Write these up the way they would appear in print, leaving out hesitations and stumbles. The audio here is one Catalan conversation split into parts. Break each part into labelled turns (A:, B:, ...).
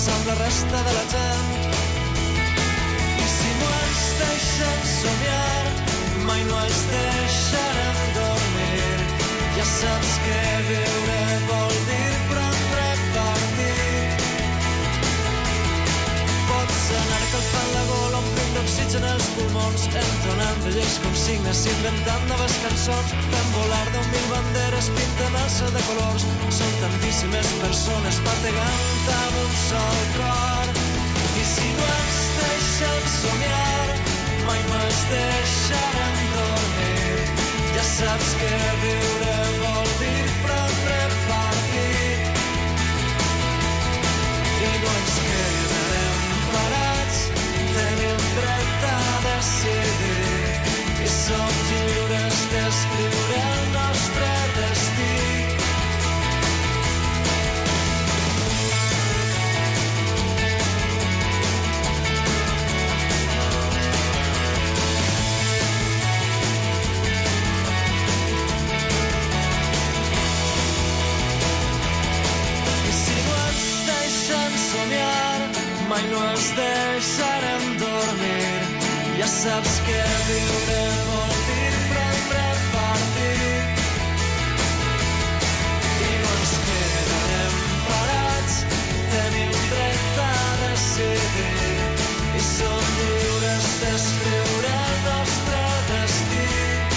A: amb la resta de la gent. I si no ens deixen somiar, mai no els deixarem dormir. Ja saps que viure vol dir prendre partit. Pots anar calfant la gola, omplint d'oxigen els pulmons, entonant velles consignes, inventant noves cançons, fent volar 10.000 banderes, pintant el cel de colors. Són tantíssimes persones bategant amb un sol cor. I si no ens deixen somiar, mai no els deixarem dormir. Ja saps que viure vol dir prendre partit. I no ens quedarem parats, tenim dret a decidir. I som lliures d'escriure el nostre destí. Mai no els deixarem dormir. Ja saps que viure vol dir prendre partit. I no ens quedarem parats, tenim dret a decidir. I som lliures d'escriure el nostre destí.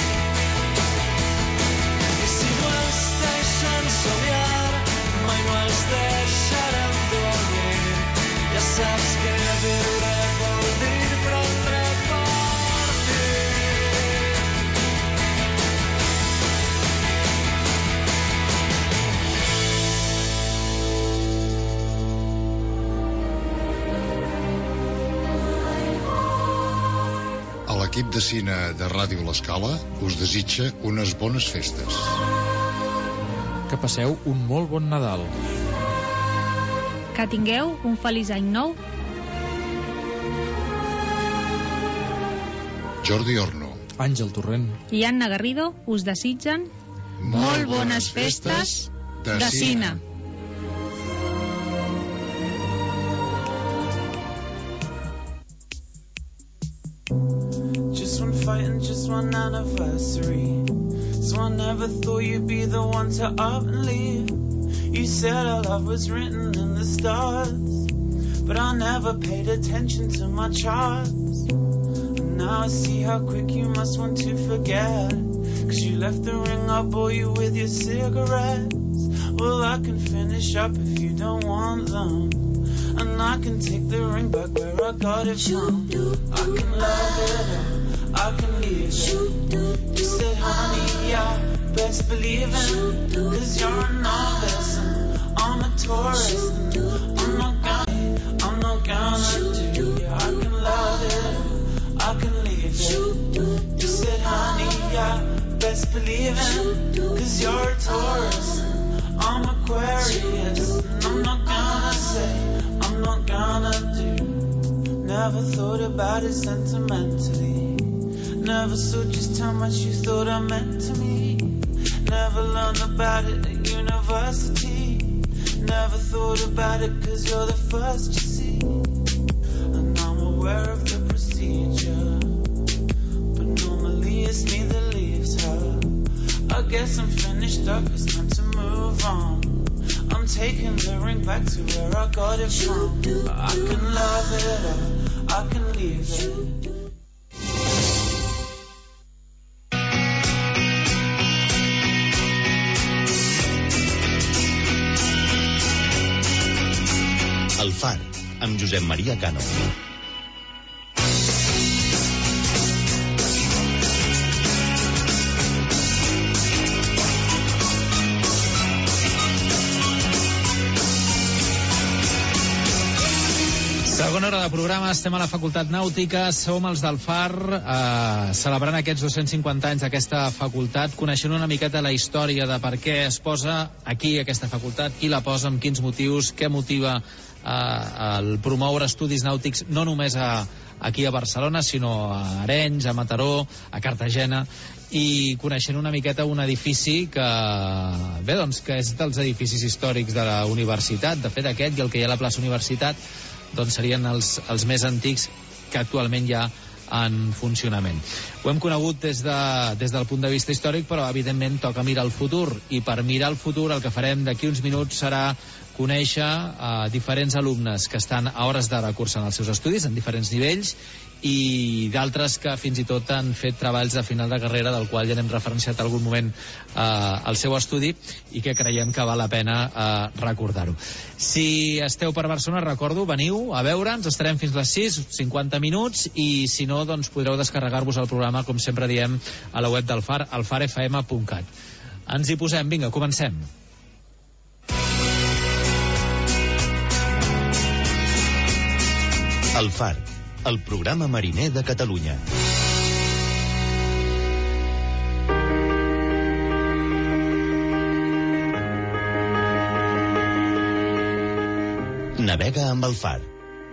A: I si no els deixen somiar, mai no els deixarem dormir. Ja saps que viure vol dir prendre
B: partit. L'equip de cine de Ràdio L'Escala us desitja unes bones festes.
C: Que passeu un molt bon Nadal.
D: Que tingueu un feliç any nou.
B: Jordi Orno,
C: Àngel Torrent
D: i Anna Garrido us desitgen molt bones festes de cine.
A: Just one fight and just one anniversary. So I never thought you'd be the one to up and leave. You said our love was written in the stars, but I never paid attention to my charts. And now I see how quick you must want to forget, 'cause you left the ring, I'll bore you with your cigarettes. Well, I can finish up if you don't want them, and I can take the ring back where I got it from. I can love it or I can leave it. You said, honey, yeah, best believe it, 'cause you're a novice and I'm a tourist. I'm not gonna do. Yeah, I can love it, I can leave it. You said, honey, yeah, best believe it, 'cause you're a tourist and I'm Aquarius. And I'm not gonna say, I'm not gonna do. Never thought about it sentimentally. Never saw just how much you thought I meant to me. Never learned about it at university. Never thought about it 'cause you're the first you see. And I'm aware of the procedure, but normally it's me that leaves her. I guess I'm finished up, it's time to move on. I'm taking the ring back to where I got it from. I can love it or I can leave it.
E: El Far, amb Josep Maria Cano.
C: Segona hora de programa, estem a la Facultat Nàutica, som els del Far, celebrant aquests 250 anys d'aquesta facultat, coneixent una miqueta la història de per què es posa aquí aquesta facultat, qui la posa, amb quins motius, què motiva el promoure estudis nàutics no només aquí a Barcelona, sinó a Arenys, a Mataró, a Cartagena, i coneixent una miqueta un edifici que, bé, doncs, que és dels edificis històrics de la universitat. De fet, aquest i el que hi ha a la plaça Universitat doncs serien els més antics que actualment hi ha en funcionament. Ho hem conegut des del punt de vista històric, però evidentment toca mirar el futur, i per mirar el futur el que farem d'aquí uns minuts serà conèixer diferents alumnes que estan a hores d'ara cursant els seus estudis en diferents nivells, i d'altres que fins i tot han fet treballs de final de carrera, del qual ja n'hem referenciat algun moment el seu estudi, i que creiem que val la pena recordar-ho. Si esteu per Barcelona, recordo, veniu a veure'ns, estarem fins les 6, 50 minuts, i si no, doncs podreu descarregar-vos el programa, com sempre diem, a la web del FAR, alfarfm.cat. Ens hi posem, vinga, comencem.
E: El FAR, el programa mariner de Catalunya. Navega amb el FAR.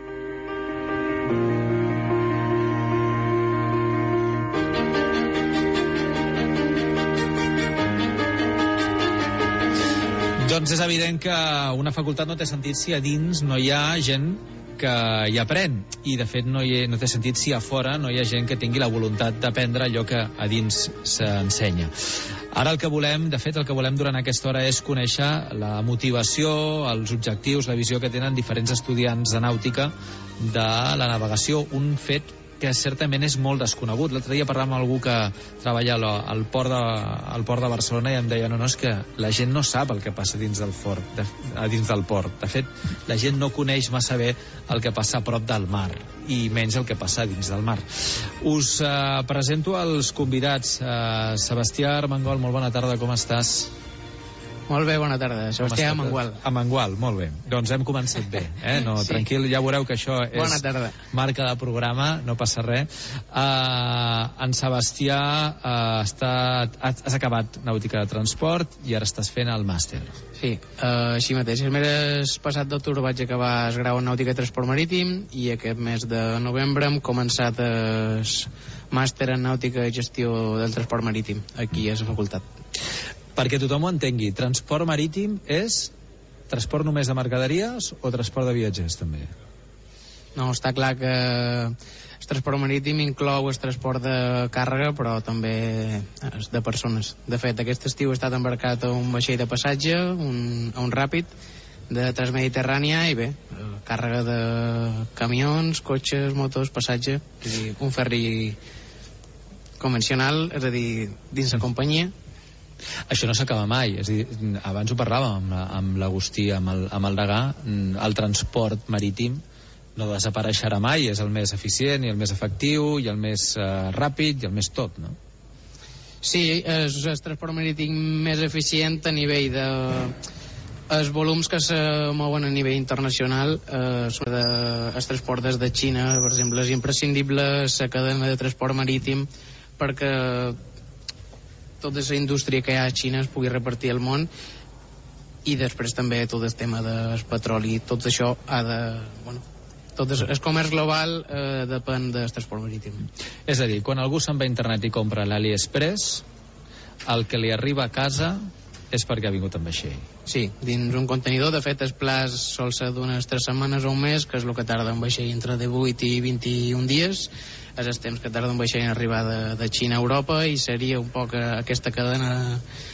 C: Doncs és evident que una facultat no té sentit si a dins no hi ha gent que hi aprèn, i de fet no té sentit si a fora no hi ha gent que tingui la voluntat d'aprendre allò que a dins s'ensenya. Ara el que volem durant aquesta hora és conèixer la motivació, els objectius, la visió que tenen diferents estudiants de nàutica de la navegació, un fet que certament és molt desconegut. L'altre dia parlàvem amb algú que treballa al port de Barcelona i em deia, no, és que la gent no sap el que passa dins del port. De fet, la gent no coneix massa bé el que passa a prop del mar, i menys el que passa dins del mar. Us presento els convidats. Sebastià Armengol, molt bona tarda, com estàs?
F: Molt bé, bona tarda. Sebastià Armengol.
C: Armengol, molt bé. Doncs hem començat bé, No, sí. Tranquil, ja veureu que això és marca de programa, no passa res. En Sebastià has acabat Nàutica de Transport i ara estàs fent el màster.
F: Sí, així mateix. El mes passat d'octubre vaig acabar el grau en Nàutica de Transport Marítim, i aquest mes de novembre hem començat el màster en Nàutica i Gestió del Transport Marítim, aquí a la facultat.
C: Perquè tothom ho entengui, transport marítim és transport només de mercaderies o transport de viatgers també?
F: No, està clar que el transport marítim inclou el transport de càrrega, però també de persones. De fet, aquest estiu he estat embarcat a un vaixell de passatge, a un ràpid de Transmediterrània, i bé, càrrega de camions, cotxes, motos, passatge, és a dir, un ferri convencional, és a dir, dins la companyia.
C: Això no s'acaba mai, és a dir, abans ho parlàvem amb l'Agustí, amb el Degà, el transport marítim no desapareixerà mai, és el més eficient i el més efectiu i el més ràpid i el més tot, no?
F: Sí, és el transport marítim més eficient a nivell de els volums que se mouen a nivell internacional. El transport des de Xina, per exemple, és imprescindible la cadena de transport marítim perquè tota la indústria que hi ha a Xina es pugui repartir al món, i després també tot el tema del petroli, tot això ha de... tot el comerç global depèn del transport marítim.
C: És a dir, quan algú se'n va a internet i compra l'AliExpress, el que li arriba a casa és perquè ha vingut amb vaixell.
F: Sí, dins un contenidor. De fet, el pla sol ser d'unes 3 setmanes o un mes, que és el que tarda un vaixell entre 18 i 21 dies. És el temps que tarda un vaixell en arribar de Xina a Europa, i seria un poc aquesta cadena,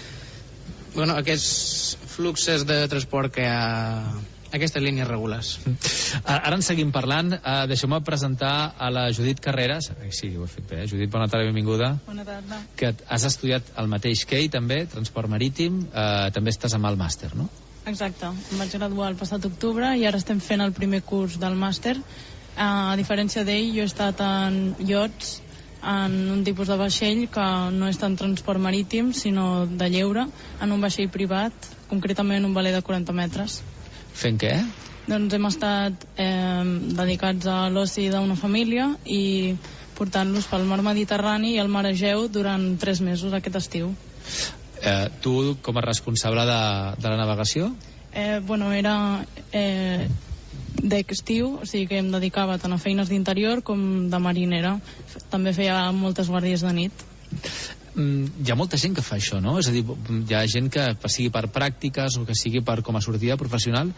F: aquests fluxos de transport que hi ha, aquestes línies regulars.
C: Ara en seguim parlant. Deixeu-me presentar a la Judit Carreras. Sí, ho he fet bé. Judit, bona tarda, benvinguda.
G: Bona tarda.
C: Que has estudiat el mateix que ell, també, transport marítim. També estàs amb el màster, no?
G: Exacte. Em vaig graduar el passat octubre i ara estem fent el primer curs del màster. A diferència d'ell, jo he estat en iots, en un tipus de vaixell que no és tant transport marítim, sinó de lleure, en un vaixell privat, concretament un veler de 40 metres.
C: Fent què?
G: Doncs hem estat dedicats a l'oci d'una família i portant-los pel mar Mediterrani i el mar Egeu durant 3 mesos aquest estiu.
C: Tu, com a responsable de la navegació?
G: Era d'estiu, o sigui que em dedicava tant a feines d'interior com de marinera. També feia moltes guàrdies de nit.
C: Hi ha molta gent que fa això, no? És a dir, hi ha gent que sigui per pràctiques o que sigui per com a sortida professional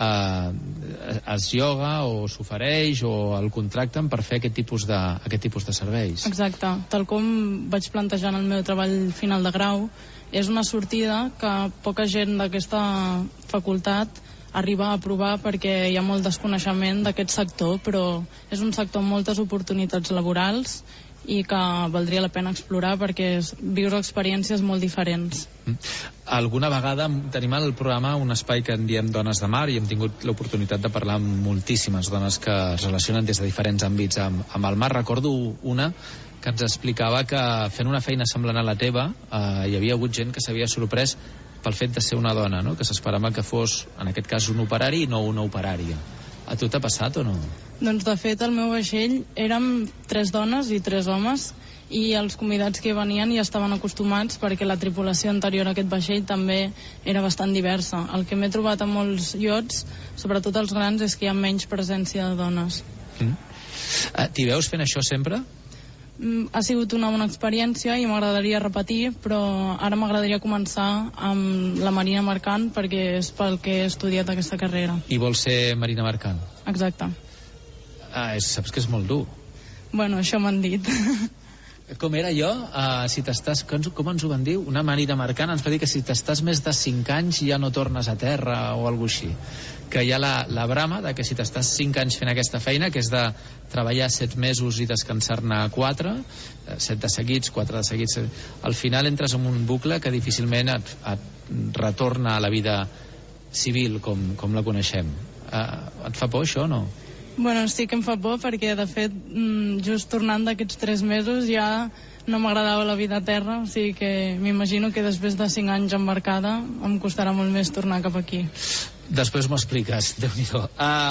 C: es lloga o s'ofereix o el contracten per fer aquest tipus de serveis.
G: Exacte, tal com vaig plantejar en el meu treball final de grau, és una sortida que poca gent d'aquesta facultat arriba a provar perquè hi ha molt desconeixement d'aquest sector, però és un sector amb moltes oportunitats laborals i que valdria la pena explorar perquè vius experiències molt diferents.
C: Alguna vegada tenim al programa un espai que en diem Dones de Mar i hem tingut l'oportunitat de parlar amb moltíssimes dones que es relacionen des de diferents àmbits amb el mar. Recordo una que ens explicava que fent una feina semblant a la teva hi havia hagut gent que s'havia sorprès pel fet de ser una dona, no? Que s'esperava que fos, en aquest cas, un operari i no una operària. A tu t'ha passat o no?
G: Doncs de fet al meu vaixell érem 3 dones i 3 homes i els convidats que hi venien ja estaven acostumats perquè la tripulació anterior a aquest vaixell també era bastant diversa. El que m'he trobat a molts iots, sobretot els grans, és que hi ha menys presència de dones.
C: T'hi veus fent això sempre?
G: Ha sigut una bona experiència i m'agradaria repetir, però ara m'agradaria començar amb la marina mercant perquè és pel que he estudiat aquesta carrera.
C: I vols ser marina mercant?
G: Exacte.
C: Saps que és molt dur.
G: Bueno, això m'han dit.
C: Com era jo? Com ens ho van dir? Una marina mercant ens va dir que si t'estàs més de 5 anys ja no tornes a terra o alguna cosa així. Que hi ha la brama de que si t'estàs 5 anys fent aquesta feina, que és de treballar 7 mesos i descansar-ne 4, 7 de seguits, 4 de seguits, al final entres en un bucle que difícilment et retorna a la vida civil com la coneixem. Et fa por això o no?
G: Bueno, sí que em fa por perquè, de fet, just tornant d'aquests 3 mesos ja no m'agradava la vida a terra, o sigui que m'imagino que després de 5 anys embarcada em costarà molt més tornar cap aquí.
C: Després m'ho expliques, Déu-n'hi-do.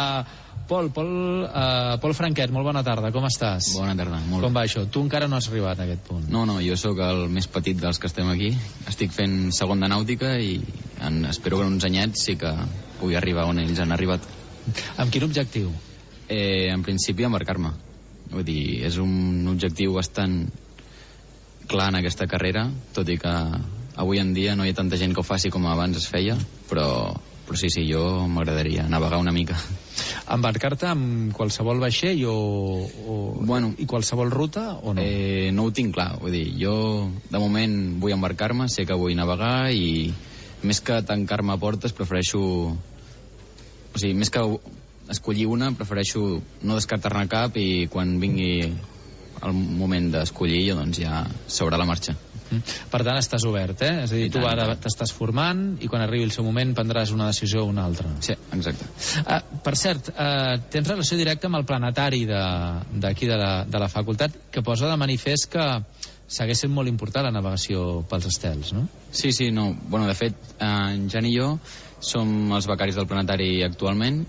C: Pol Franquet, molt bona tarda, com estàs?
H: Bona tarda, molt bé.
C: Com va això? Tu encara no has arribat a aquest punt.
H: No, jo sóc el més petit dels que estem aquí. Estic fent segon de nàutica i espero que en uns anyets sí que pugui arribar on ells han arribat.
C: Amb quin objectiu?
H: En principi embarcar-me. Vull dir, és un objectiu bastant clar en aquesta carrera, tot i que avui en dia no hi ha tanta gent que ho faci com abans es feia, però sí, jo m'agradaria navegar una mica.
C: Embarcar-te amb qualsevol vaixell i qualsevol ruta o no?
H: No ho tinc clar, vull dir, jo de moment vull embarcar-me, sé que vull navegar i més que tancar-me a portes prefereixo, o sigui, més que escollir una, prefereixo no descartar-ne cap i quan vingui el moment d'escollir doncs ja s'haurà la marxa.
C: Per tant estàs obert, eh? És a dir, tu ara t'estàs formant i quan arribi el seu moment prendràs una decisió o una altra.
H: Sí, exacte.
C: Per cert, tens relació directa amb el planetari d'aquí de la facultat, que posa de manifest que segueix sent molt important la navegació pels estels, no?
H: Sí, no. Bueno, de fet, en Jan i jo som els becaris del planetari actualment.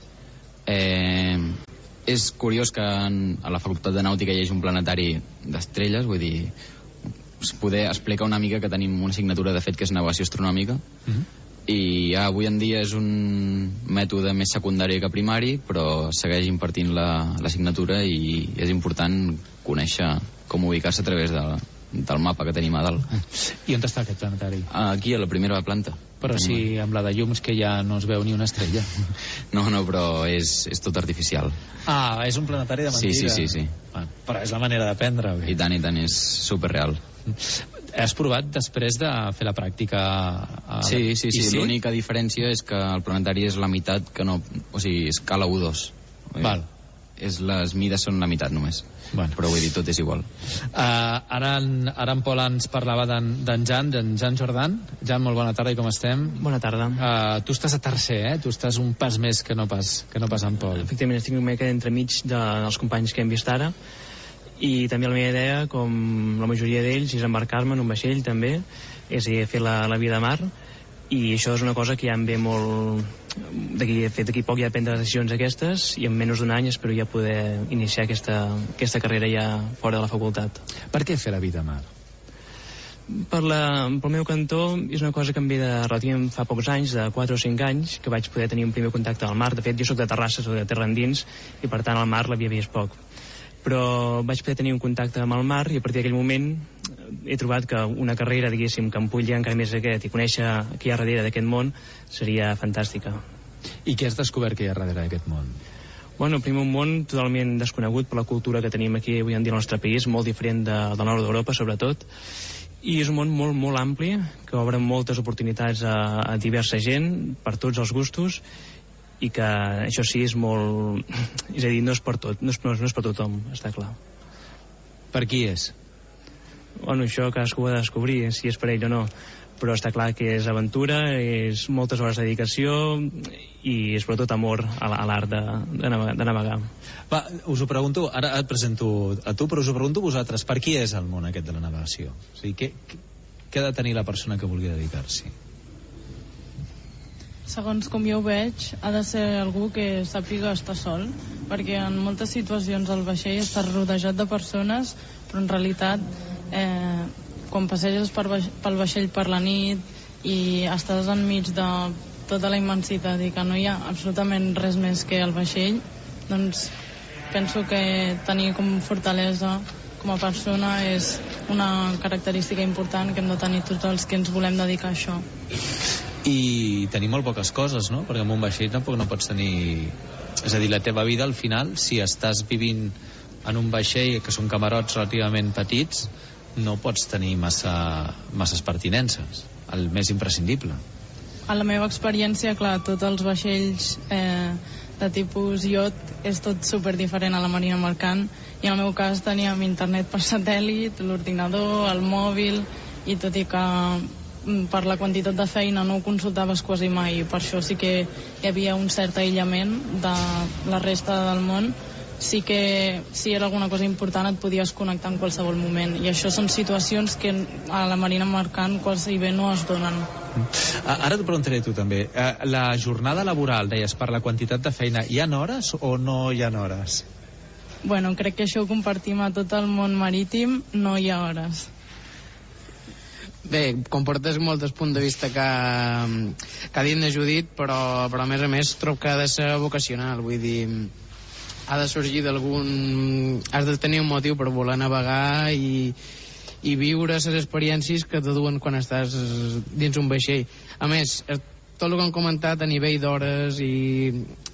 H: És curiós que a la facultat de nàutica hi hagi un planetari d'estrelles, vull dir, poder explicar una mica que tenim una assignatura de fet que és navegació astronòmica i avui en dia és un mètode més secundari que primari, però segueix impartint l'assignatura i és important conèixer com ubicar-se a través del mapa que tenim a dalt.
C: I on està aquest planetari?
H: Aquí, a la primera planta.
C: Però si amb la de llums que ja no es veu ni una estrella.
H: No, però és tot artificial.
C: És un planetari de mentida.
H: Sí.
C: Però és la manera d'aprendre.
H: I tant, és superreal.
C: Has provat després de fer la pràctica?
H: Sí. L'única diferència és que el planetari és la meitat que no... O sigui, escala 1-2.
C: Val.
H: Les mides són la meitat només. Bueno. Però vull dir, tot és igual.
C: Ara en Pol ens parlava d'en Jan Jordan. Jan, molt bona tarda i com estem?
I: Bona tarda.
C: Tu estàs a tercer, eh? Tu estàs un pas més que no pas en Pol.
I: Efectivament, estic una mica entremig dels companys que hem vist ara i també la meva idea, com la majoria d'ells, és embarcar-me en un vaixell també, és a dir, fer la vida a mar, i això és una cosa que ja em ve molt d'aquí poc ja prendre les decisions aquestes i en menys d'un any espero ja poder iniciar aquesta carrera ja fora de la facultat.
C: Per què fer la vida a mar?
I: Pel meu cantó és una cosa que em ve de relativament fa pocs anys, de 4 o 5 anys, que vaig poder tenir un primer contacte al mar. De fet, jo soc de Terrassa, soc de terra endins, i per tant al mar l'havia vist poc. Però vaig poder tenir un contacte amb el mar i a partir d'aquell moment he trobat que una carrera, diguéssim, que em pugui encara més aquest i conèixer què hi ha darrere d'aquest món seria fantàstica.
C: I què has descobert que hi ha darrere d'aquest món?
I: Bueno, primer un món totalment desconegut per la cultura que tenim aquí avui en dia al nostre país, molt diferent del nord d'Europa, sobretot. I és un món molt, molt ampli, que obre moltes oportunitats a diversa gent, per tots els gustos, i que això sí és molt... És a dir, no és per tot, no és per tothom, està clar.
C: Per qui és?
I: Bueno, això cadascú ho ha de descobrir, si és per ell o no. Però està clar que és aventura, és moltes hores de dedicació i sobretot amor a l'art de navegar.
C: Va, us ho pregunto, ara et presento a tu, però us ho pregunto a vosaltres, per qui és el món aquest de la navegació? O sigui, què ha de tenir la persona que vulgui dedicar-s'hi?
G: Segons com jo ho veig, ha de ser algú que sàpiga estar sol, perquè en moltes situacions el vaixell està rodejat de persones, però en realitat quan passeges pel vaixell per la nit i estàs enmig de tota la immensitat i que no hi ha absolutament res més que el vaixell, doncs penso que tenir com fortalesa com a persona és una característica important que hem de tenir tots els que ens volem dedicar a això.
C: I tenir molt poques coses, no? Perquè amb un vaixell tampoc no pots tenir... És a dir, la teva vida al final, si estàs vivint en un vaixell que són camarots relativament petits, no pots tenir masses pertinences, el més imprescindible.
G: A la meva experiència, clar, tots els vaixells de tipus iot és tot super diferent a la marina mercant, i en el meu cas teníem internet per satèl·lit, l'ordinador, el mòbil, i tot i que per la quantitat de feina no ho consultaves quasi mai, per això sí que hi havia un cert aïllament de la resta del món. Sí que si era alguna cosa important et podies connectar en qualsevol moment, i això són situacions que a la marina mercant quasi bé no es donen.
C: Ara t'ho preguntaré tu també. La jornada laboral, deies, per la quantitat de feina, hi ha hores o no hi ha hores?
G: Bueno, crec que això ho compartim a tot el món marítim, no hi ha hores.
F: Bé, comportes molts punts de vista que ha dit na Judit, però a més trobo que ha de ser vocacional, vull dir, ha de sorgir d'algun... has de tenir un motiu per voler navegar i viure les experiències que te duen quan estàs dins un vaixell. A més, tot el que han comentat a nivell d'hores i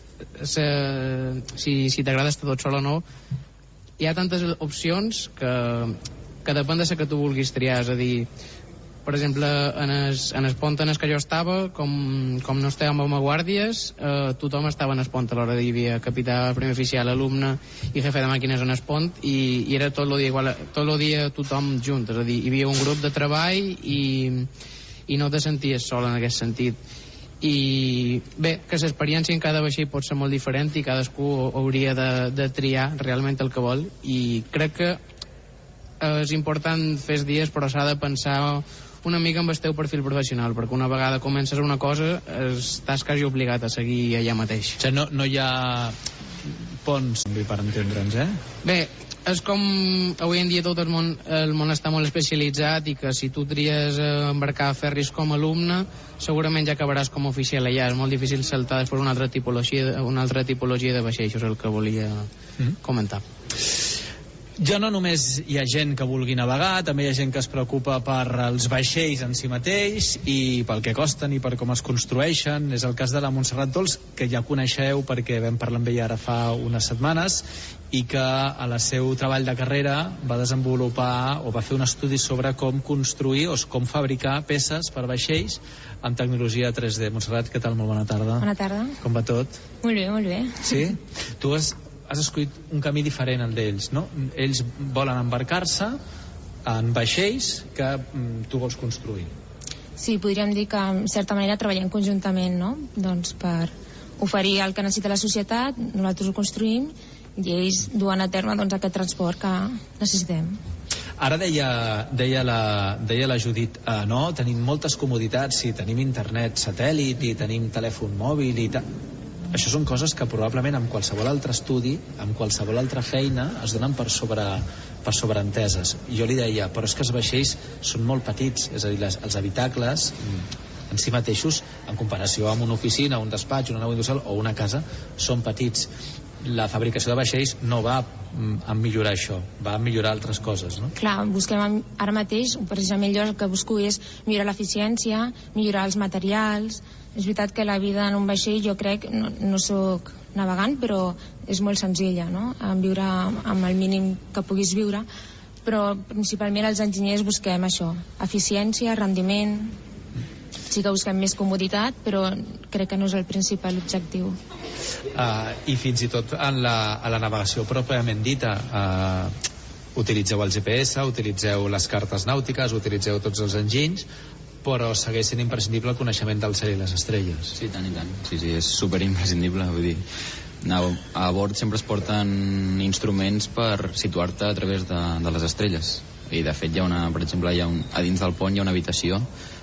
F: si t'agrada estar tot sol o no, hi ha tantes opcions que depèn de la que tu vulguis triar. És a dir, per exemple, en el pont en el que jo estava, com no estàvem amb guàrdies, tothom estava en el pont a l'hora. Hi havia capità, primer oficial, alumne i jefe de màquines en el pont, i era tot el dia igual, tot el dia tothom junt. És a dir, hi havia un grup de treball i no te senties sol en aquest sentit. I bé, que l'experiència en cada vaixell pot ser molt diferent i cadascú hauria de triar realment el que vol, i crec que és important fer dies, però s'ha de pensar una mica amb el teu perfil professional, perquè una vegada comences una cosa estàs quasi obligat a seguir allà mateix.
C: O sigui, no hi ha ponts per entendre'ns,
F: Bé, és com avui en dia tot el món està molt especialitzat, i que si tu tries embarcar a ferris com a alumne segurament ja acabaràs com a oficial allà. És molt difícil saltar després una altra tipologia de vaixell. Això és el que volia comentar.
C: Ja no només hi ha gent que vulgui navegar, també hi ha gent que es preocupa per els vaixells en si mateix i pel que costen i per com es construeixen. És el cas de la Montserrat Dols, que ja coneixeu perquè vam parlar amb ella ara fa unes setmanes, i que a la seu treball de carrera va desenvolupar o va fer un estudi sobre com construir o com fabricar peces per vaixells amb tecnologia 3D. Montserrat, què tal? Molt bona tarda.
J: Bona tarda.
C: Com va tot?
J: Molt bé, molt bé.
C: Sí? Tu has escollit un camí diferent al d'ells, no? Ells volen embarcar-se en vaixells que tu vols construir.
J: Sí, podríem dir que en certa manera treballem conjuntament, no? Doncs per oferir el que necessita la societat, nosaltres ho construïm i ells duen a terme doncs aquest transport que necessitem.
C: Ara deia la Judit, no, tenim moltes comoditats, sí, tenim internet satèl·lit i tenim telèfon mòbil i tal. això són coses que probablement amb qualsevol altre estudi, amb qualsevol altra feina es donen per sobreenteses. Jo li deia, però és que els vaixells són molt petits, és a dir, els habitacles en si mateixos, en comparació amb una oficina, un despatx, una nau industrial o una casa, són petits. La fabricació de vaixells no va a millorar això, va a millorar altres coses, no?
J: Clar, busquem ara mateix, precisament jo el que busco és millorar l'eficiència, millorar els materials. És veritat que la vida en un vaixell, jo crec, no soc navegant, però és molt senzilla, no? Viure amb el mínim que puguis viure, però principalment els enginyers busquem això, eficiència, rendiment. Sí que busquem més comoditat, però crec que no és el principal objectiu.
C: I fins i tot a la navegació pròpiament dita, utilitzeu el GPS, utilitzeu les cartes nàutiques, utilitzeu tots els enginys, però segueix sent imprescindible el coneixement del cel i les estrelles.
H: Sí, tant i tant. Sí, és superimprescindible. Vull dir, a bord sempre es porten instruments per situar-te a través de les estrelles. I de fet per exemple, a dins del pont hi ha una habitació,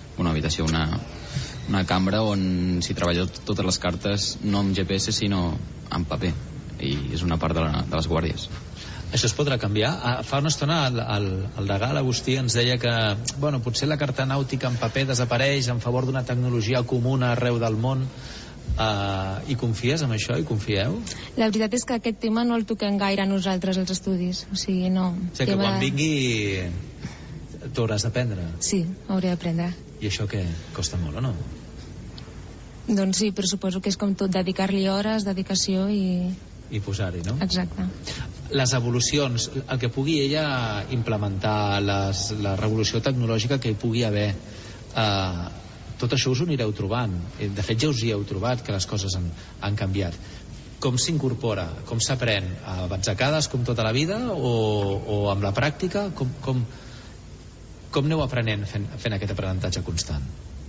H: una cambra on s'hi treballa totes les cartes, no amb GPS sinó amb paper, i és una part de les guàrdies.
C: Això es podrà canviar? Fa una estona el degà, l'Agustí, ens deia que potser la carta nàutica en paper desapareix en favor d'una tecnologia comuna arreu del món. I confies en això? I confieu?
J: La veritat és que aquest tema no el toquem gaire nosaltres als estudis, o sigui, no.
C: O sigui que quan vingui t'ho hauràs d'aprendre?
J: Sí, hauré d'aprendre.
C: I això què? Costa molt o no?
J: Doncs sí, però suposo que és com tot, dedicar-li hores, dedicació
C: i posar-hi, no?
J: Exacte.
C: Les evolucions, el que pugui ella implementar, la revolució tecnològica que hi pugui haver, tot això us ho anireu trobant. De fet ja us hi heu trobat que les coses han canviat. Com s'incorpora? Com s'aprèn? A batzecades com tota la vida o amb la pràctica? Com aneu aprenent fent aquest aprenentatge constant?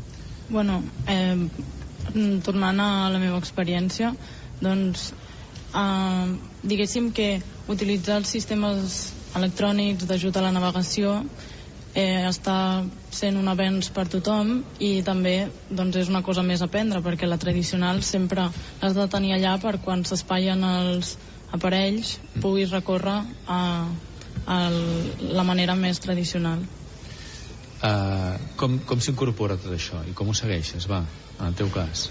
G: Tornant a la meva experiència, doncs diguéssim que utilitzar els sistemes electrònics d'ajut a la navegació està sent un avenç per tothom, i també doncs, és una cosa més a aprendre, perquè la tradicional sempre l'has de tenir allà per quan s'espaien els aparells puguis recórrer a la manera més tradicional.
C: Com s'incorpora tot això i com ho segueixes, en el teu cas?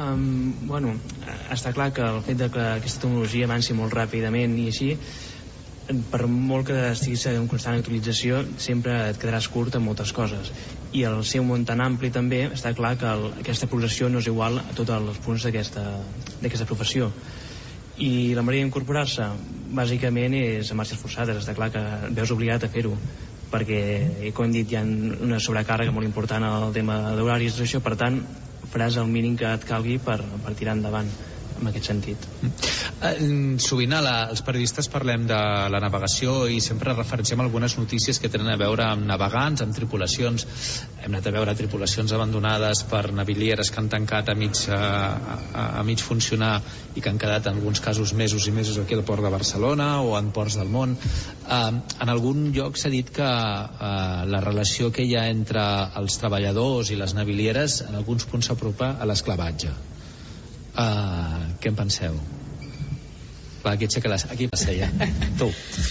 I: Està clar que el fet de que aquesta tecnologia avanci molt ràpidament i així, per molt que estiguis en constant actualització, sempre et quedaràs curt en moltes coses, i el seu món tan ampli també, està clar que aquesta progressió no és igual a tots els punts d'aquesta professió. I la manera d'incorporar-se bàsicament és a marxes forçades. Està clar que et veus obligat a fer-ho, perquè, com hem dit, hi ha una sobrecàrrega molt important al tema d'horaris, això, per tant faràs el mínim que et calgui per tirar endavant en aquest sentit.
C: Sovint els periodistes parlem de la navegació i sempre referenciem algunes notícies que tenen a veure amb navegants, amb tripulacions. Hem anat a veure tripulacions abandonades per navilieres que han tancat a mig funcionar i que han quedat en alguns casos mesos i mesos aquí al port de Barcelona o en ports del món. En algun lloc s'ha dit que la relació que hi ha entre els treballadors i les navilieres en alguns punts s'apropa a l'esclavatge. Què en penseu? Va, aquí la seia. Tu.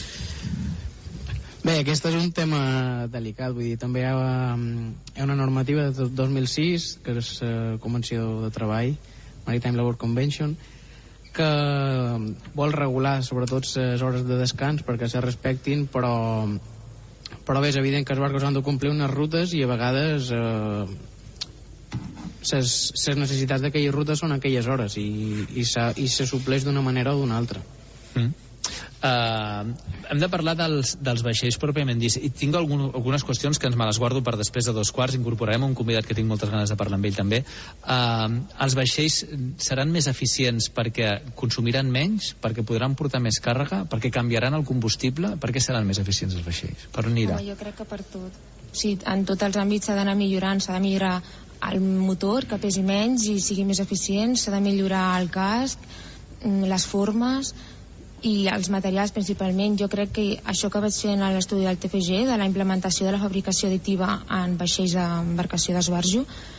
F: Bé, aquest és un tema delicat, vull dir, també hi ha una normativa de 2006, que és Convenció de Treball, Maritime Labour Convention, que vol regular sobretot les hores de descans perquè se respectin, però bé, és evident que els barcos han de complir unes rutes i a vegades les necessitats d'aquelles rutes són aquelles hores i se supleix d'una manera o d'una altra.
C: Hem de parlar dels vaixells pròpiament dit, i tinc algunes qüestions que me les guardo per després de 2:15. Incorporarem un convidat que tinc moltes ganes de parlar amb ell també. Els vaixells seran més eficients perquè consumiran menys, perquè podran portar més càrrega, perquè canviaran el combustible? Per què seran més eficients els vaixells? Per on anirà?
J: Jo crec que per tot. Sí, en tots els àmbits s'ha d'anar millorant, s'ha de millorar el motor, que pesi menys i sigui més eficient, s'ha de millorar el casc, les formes i els materials principalment. Jo crec que això que vaig fer en l'estudi del TFG, de la implementació de la fabricació additiva en vaixells d'embarcació d'esbarjo,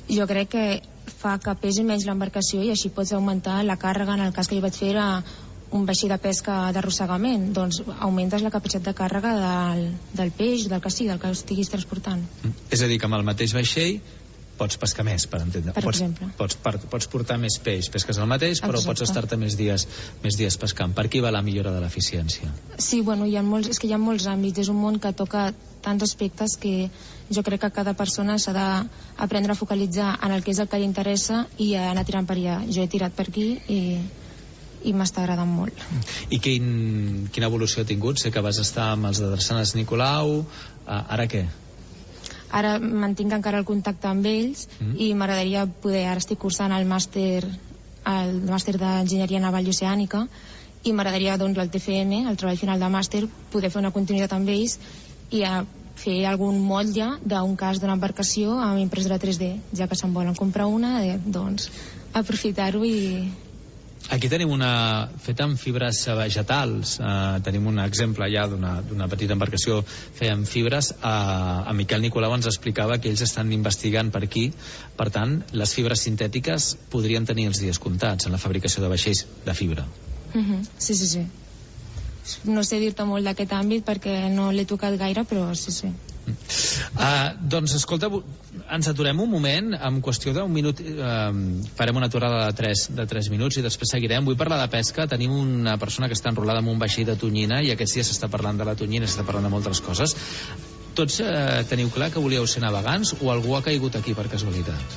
J: jo crec que fa que pesi menys l'embarcació i així pots augmentar la càrrega. En el cas que jo vaig fer era un vaixell de pesca d'arrossegament, doncs augmentes la capacitat de càrrega del peix, del que sigui, del que estiguis transportant.
C: És a dir, que amb el mateix vaixell pots pescar més, per entendre.
J: Per exemple.
C: Pots portar més peix. Pesques el mateix, però
J: Exacte.
C: pots estar-te més dies pescant. Per aquí va la millora de l'eficiència?
J: Sí, bueno, hi ha molts àmbits. És un món que toca tants aspectes que jo crec que cada persona s'ha d'aprendre a focalitzar en el que és el que li interessa i anar tirant per allà. Jo he tirat per aquí i m'està agradant molt.
C: I quina evolució ha tingut? Sé que vas estar amb els de Drassanes Nicolau. Ara què?
J: Ara mantinc encara el contacte amb ells i m'agradaria poder, ara estic cursant el màster d'Enginyeria Naval i Oceànica i m'agradaria doncs el TFM, el treball final de màster, poder fer una continuïtat amb ells i fer algun motlle d'un cas d'una embarcació amb impressora 3D, ja que se'n volen comprar una, doncs aprofitar-ho i...
C: Aquí tenim una feta amb fibres vegetals. Tenim un exemple ja d'una petita embarcació feta amb fibres. En Miquel Nicolau ens explicava que ells estan investigant per aquí. Per tant, les fibres sintètiques podrien tenir els dies comptats en la fabricació de vaixells de fibra.
J: Sí. No sé dir-te molt d'aquest àmbit perquè no l'he tocat gaire, però sí.
C: Doncs escolta, ens aturem un moment. En qüestió d'un minut farem una aturada de 3 minuts i després seguirem. Vull parlar de pesca. Tenim una persona que està enrolada en un vaixell de tonyina i aquests dies s'està parlant de la tonyina, s'està parlant de moltes coses. Tots teniu clar que volíeu ser navegants o algú ha caigut aquí per casualitat?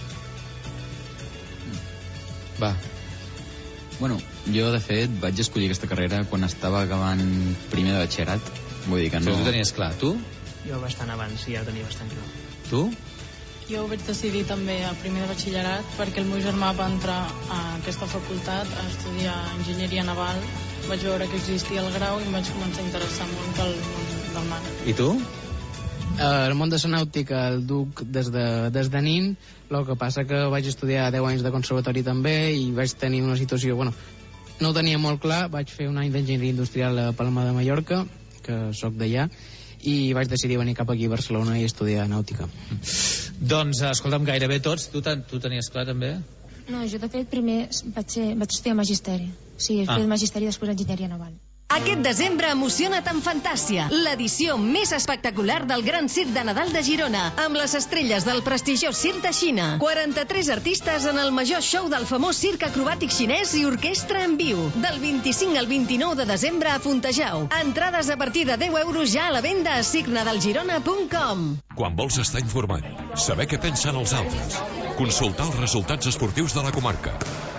C: Va.
H: Bueno, jo de fet vaig escollir aquesta carrera quan estava acabant primer de batxillerat. Vull dir que no...
C: Tu ho tenies clar, tu?
I: Jo bastant abans, ja ho tenia bastant clar.
C: Tu?
G: Jo ho vaig decidir també a primer de batxillerat perquè el meu germà va entrar a aquesta facultat a estudiar enginyeria naval. Vaig veure que existia el grau i em vaig començar a interessar molt pel món del mar.
C: I tu?
F: El món de la nàutica el duc des de nin, el que passa que vaig estudiar 10 anys de conservatori també i vaig tenir una situació, bueno, no ho tenia molt clar, vaig fer un any d'enginyeria industrial a Palma de Mallorca, que sóc d'allà, i vaig decidir venir cap aquí a Barcelona i estudiar nàutica.
C: Doncs, escolta'm, gairebé tots. Tu tenies clar també?
J: No, jo de fet primer vaig estudiar magisteri. Sí, he fet magisteri i després enginyeria naval.
K: Aquest desembre emociona't amb Fantàcia, l'edició més espectacular del Gran Circ de Nadal de Girona, amb les estrelles del prestigiós Circ de Xina. 43 artistes en el major show del famós circ acrobàtic xinès i orquestra en viu. Del 25 al 29 de desembre a Fontejau. Entrades a partir de 10 euros ja a la venda a circnadalgirona.com.
L: Quan vols estar informat, saber què pensen els altres, consultar els resultats esportius de la comarca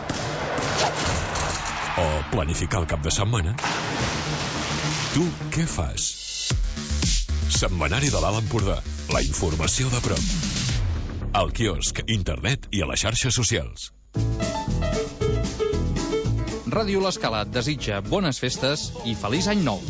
L: o planificar el cap de setmana, tu què fas? Setmanari de l'Alt Empordà, la informació de prop. Al quiosc, internet i a les xarxes socials.
M: Ràdio L'Escala desitja bones festes i feliç any nou.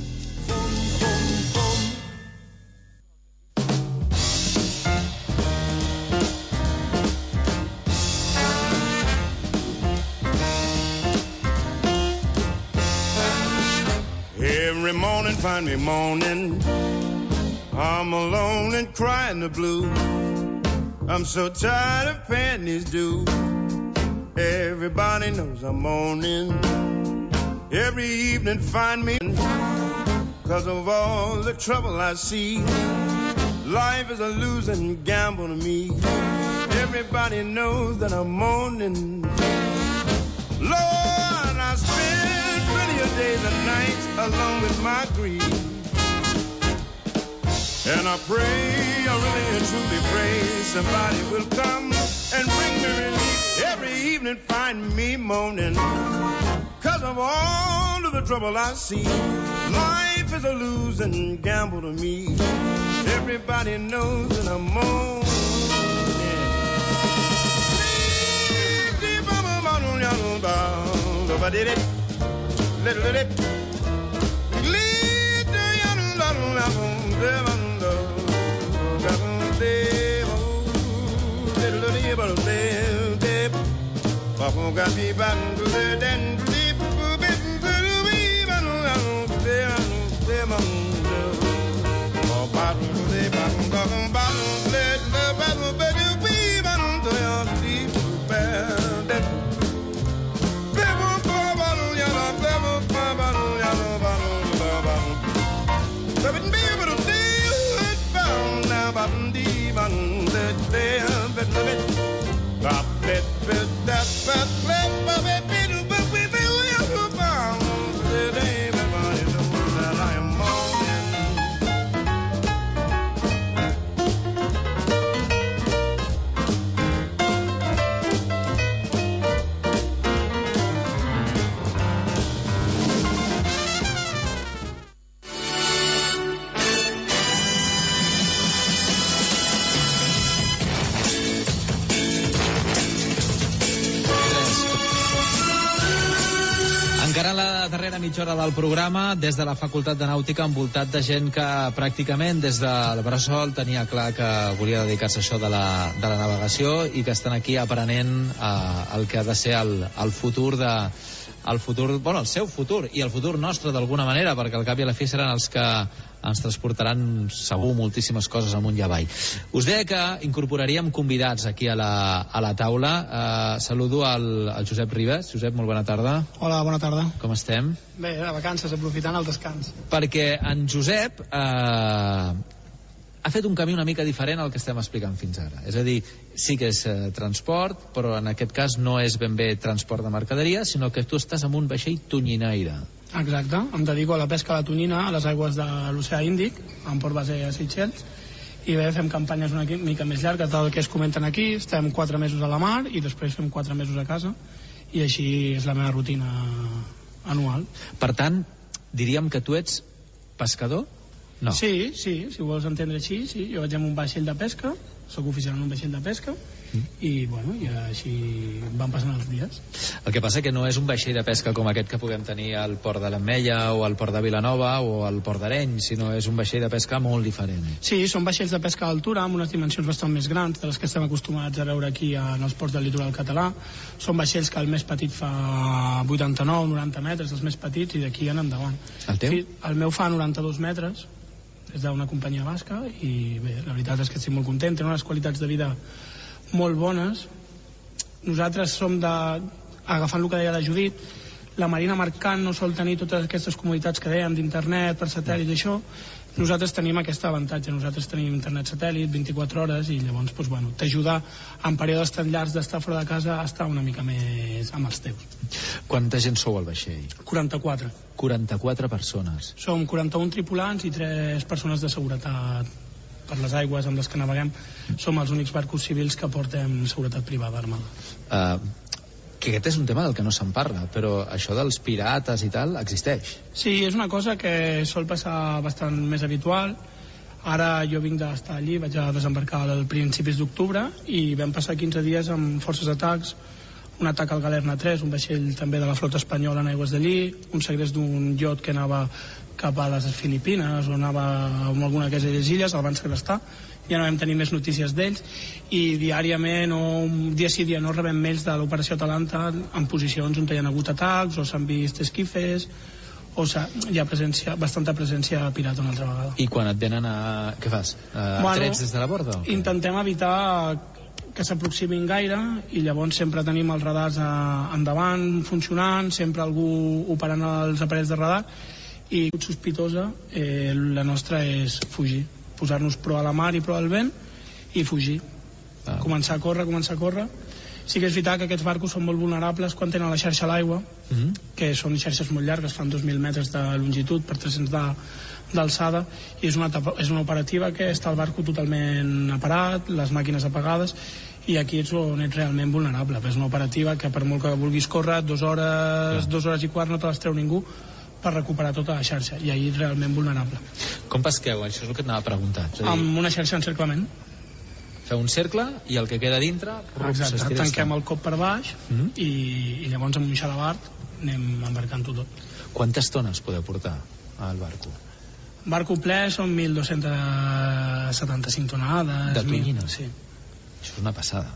N: Every morning find me moaning, I'm alone and crying the blues. I'm so tired of paying these dues. Everybody knows I'm moaning. Every evening find me, 'cause of all the trouble I see. Life is a losing gamble to me. Everybody knows that I'm moaning. Lord, I spend plenty of days and nights alone with my grief. And I pray, I really and truly pray, somebody will come and bring me relief. Every evening find me moaning, 'cause of all of the trouble I see. Life is a losing gamble to me. Everybody knows that I'm moaning.
C: darrera mitja hora del programa des de la Facultat de Nàutica, envoltat de gent que pràcticament des del bressol tenia clar que volia dedicar-se a això de la navegació i que estan aquí aprenent el que ha de ser el futur el seu futur i el futur nostre d'alguna manera, perquè al cap i a la fi seran els que ens transportaran segur moltíssimes coses amunt i avall. Us deia que incorporaríem convidats aquí a la taula. Saludo al Josep Ribes. Josep, molt bona tarda.
O: Hola, bona tarda.
C: Com estem?
O: Bé, a vacances, aprofitant el descans.
C: Perquè en Josep ha fet un camí una mica diferent al que estem explicant fins ara. És a dir, sí que és transport, però en aquest cas no és ben bé transport de mercaderies, sinó que tu estàs amb un vaixell tonyinaire.
O: Exacte, em dedico a la pesca a la tonyina a les aigües de l'oceà Índic, en port base a Seychelles, i bé, fem campanyes una mica més llargues del que es comenten aquí. Estem 4 mesos a la mar i després fem 4 mesos a casa, i així és la meva rutina anual.
C: Per tant, diríem que tu ets pescador? No.
O: Sí, si ho vols entendre així, sí. Jo vaig amb un vaixell de pesca, soc oficial en un vaixell de pesca, i bueno, i així van passant els dies.
C: El que passa que no és un vaixell de pesca com aquest que puguem tenir al port de l'Ametlla o al port de Vilanova o al port d'Areny, sinó és un vaixell de pesca molt diferent.
O: Sí, són vaixells de pesca d'altura amb unes dimensions bastant més grans de les que estem acostumats a veure aquí en els ports del litoral català. Són vaixells que el més petit fa 89-90 metres, els més petits, i d'aquí en endavant.
C: El teu?
O: Sí, el meu fa 92 metres, és d'una companyia basca, i bé, la veritat és que estic molt content, tenen unes qualitats de vida molt bones. Nosaltres som agafant el que deia la Judit, la marina mercant no sol tenir totes aquestes comoditats que dèiem d'internet, per satèl·lit i això. Nosaltres tenim aquest avantatge, nosaltres tenim internet satèl·lit 24 hores, i llavors t'ajuda en períodes tan llargs d'estar fora de casa a estar una mica més amb els teus.
C: Quanta gent sou al vaixell?
O: 44.
C: 44 persones.
O: Som 41 tripulants i 3 persones de seguretat per les aigües amb les que naveguem. Som els únics barcos civils que portem seguretat privada armada.
C: Que aquest és un tema del que no se'n parla, però això dels pirates i tal existeix.
O: Sí, és una cosa que sol passar bastant més habitual. Ara jo vinc d'estar allí, vaig a desembarcar al principis d'octubre, i vam passar 15 dies amb forces atacs, un atac al Galerna 3, un vaixell també de la flota espanyola en aigües d'allí, un segrest d'un iot que anava cap a les Filipines o anava a alguna d'aquestes illes, el van segrestar. Ja no vam tenir més notícies d'ells, i diàriament o dia sí dia no rebem mails de l'operació Atalanta en posicions on hi ha hagut atacs o s'han vist esquifes, o hi ha bastanta presència pirata una altra vegada.
C: I quan et venen què fas? Trets des de la borda?
O: Intentem evitar que s'aproximin gaire, i llavors sempre tenim els radars endavant funcionant, sempre algú operant els aparells de radar, i sospitosa la nostra és fugir, posar-nos proa a la mar i proa al vent i fugir, començar a córrer. Sí que és veritat que aquests barcos són molt vulnerables quan tenen la xarxa a l'aigua, que són xarxes molt llargues, fan 2.000 metres de longitud per 300 d'alçada, i és una operativa que està el barco totalment aparat, les màquines apagades, i aquí és on ets realment vulnerable. És una operativa que per molt que vulguis córrer 2 hores, 2 hores i quart, no te les treu ningú per recuperar tota la xarxa, i ahir és realment vulnerable.
C: Com pesqueu? Això és el que et anava a preguntar.
O: Amb una xarxa d'encerclament.
C: Feu un cercle i el que queda dintre...
O: Exacte, tanquem el cop per baix, i llavors amb un xalabart anem embarcant-ho tot.
C: Quantes tones podeu portar al barco?
O: Barco ple són 1.275 tonelades.
C: De tonyina?
O: Sí.
C: Això és una passada.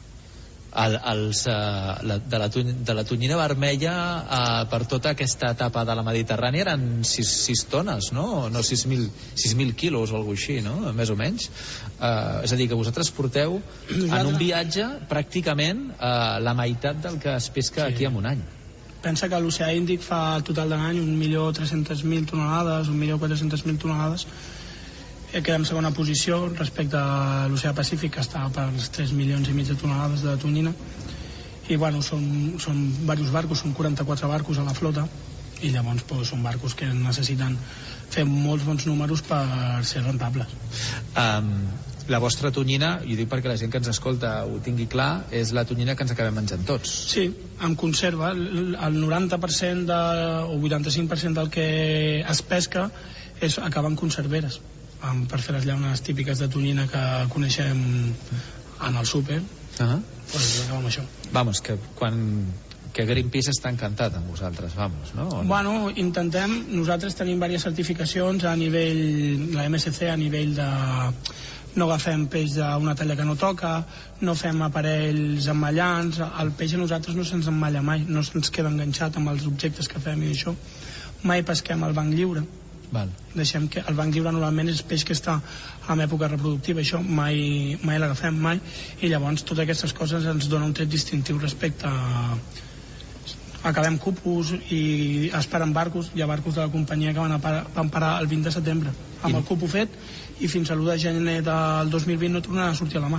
C: De la tonyina vermella per tota aquesta etapa de la Mediterrània eren 6 tones, no? No 6.000 quilos o alguna cosa així, no? Més o menys. És a dir, que vosaltres porteu en un viatge pràcticament la meitat del que es pesca aquí en un any.
O: Pensa que l'oceà Índic fa el total de l'any 1.300.000 tonelades, 1.400.000 tonelades. Queda en segona posició respecte a l'oceà Pacífic, que està per 3,5 milions de tonelades de tonyina. I bueno, són diversos barcos, són 44 barcos a la flota, i llavors són barcos que necessiten fer molts bons números per ser rentables.
C: La vostra tonyina, i ho dic perquè la gent que ens escolta ho tingui clar, és la tonyina que ens acabem menjant tots.
O: Sí, en conserva. El 90% o 85% del que es pesca acaba en conserveres, per fer les llaunes típiques de tonyina que coneixem en el súper. Pues acaba amb això.
C: Vamos, que quan que Greenpeace està encantat amb vosaltres, vamos, no?
O: Bueno, intentem, nosaltres tenim diverses certificacions a nivell, la MSC a nivell de no agafem peix d'una talla que no toca, no fem aparells emmallants, el peix a nosaltres no se'ns emmalla mai, no se'ns queda enganxat amb els objectes que fem i això. Mai pesquem al banc lliure.
C: Val.
O: Deixem que el banc lliure normalment és peix que està en època reproductiva, això mai l'agafem, mai, i llavors totes aquestes coses ens donen un tret distintiu respecte a acabem cupos i esperen barcos. Hi ha barcos de la companyia que van parar el 20 de setembre amb el cupo fet i fins a l'1 de gener del 2020 no tornaran a sortir a la mar.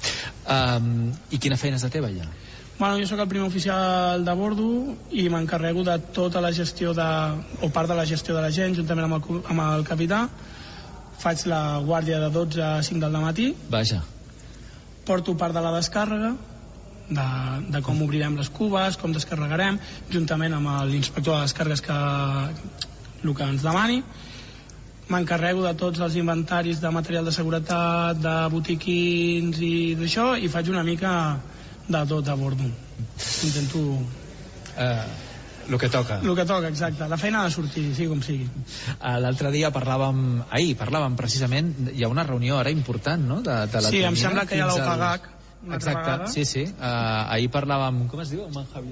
C: I quina feina és la teva allà?
O: Bueno, jo sóc el primer oficial de bordo i m'encarrego de tota la gestió o part de la gestió de la gent juntament amb el capità. Faig la guàrdia de 12 a 5 del matí.
C: Vaja.
O: Porto part de la descàrrega de com obrirem les cubes, com descarregarem, juntament amb l'inspector de descàrregues el que ens demani. M'encarrego de tots els inventaris de material de seguretat, de botiquins i d'això, i faig una mica de tot a bordo. Intento...
C: El que toca.
O: El que toca, exacte. La feina ha de sortir, sigui com sigui.
C: L'altre dia ahir parlàvem precisament, hi ha una reunió ara important, no?
O: Sí, em sembla que hi ha l'OPAGAC.
C: Exacte, sí. Ahir parlàvem, com es diu?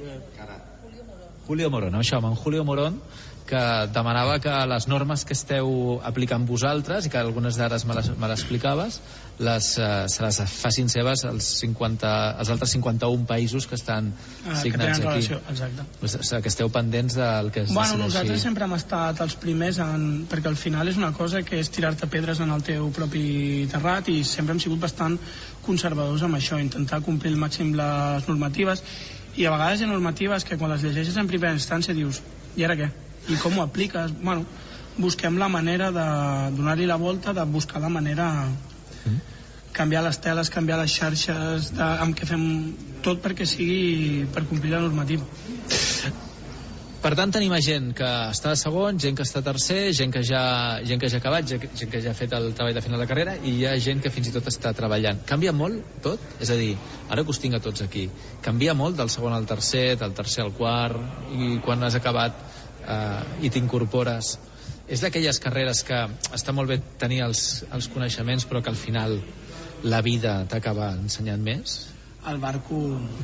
C: Julio Morón, això, amb en Julio Morón, que demanava que les normes que esteu aplicant vosaltres, i que algunes d'ara me les explicaves, se les facin seves els altres 51 països que estan signats aquí.
O: Exacte.
C: Que esteu pendents del que es decideixi.
O: Nosaltres sempre hem estat els primers perquè al final és una cosa que és tirar-te pedres en el teu propi terrat, i sempre hem sigut bastant conservadors amb això, intentar complir al màxim les normatives, i a vegades hi ha normatives que quan les llegeixes en primera instància dius, i ara què? I com ho apliques? Bueno, busquem la manera de donar-li la volta, de buscar la manera canviar les teles, canviar les xarxes amb què fem tot perquè sigui per complir la normativa.
C: Per tant, tenim gent que està de segon, gent que està tercer, gent que ja ha acabat, gent que ja ha fet el treball de final de carrera, i hi ha gent que fins i tot està treballant. Canvia molt tot? És a dir, ara que us tinc a tots aquí, canvia molt del segon al tercer, del tercer al quart, i quan has acabat i t'incorpores? És d'aquelles carreres que està molt bé tenir els coneixements, però que al final la vida t'acaba ensenyant més?
O: El barco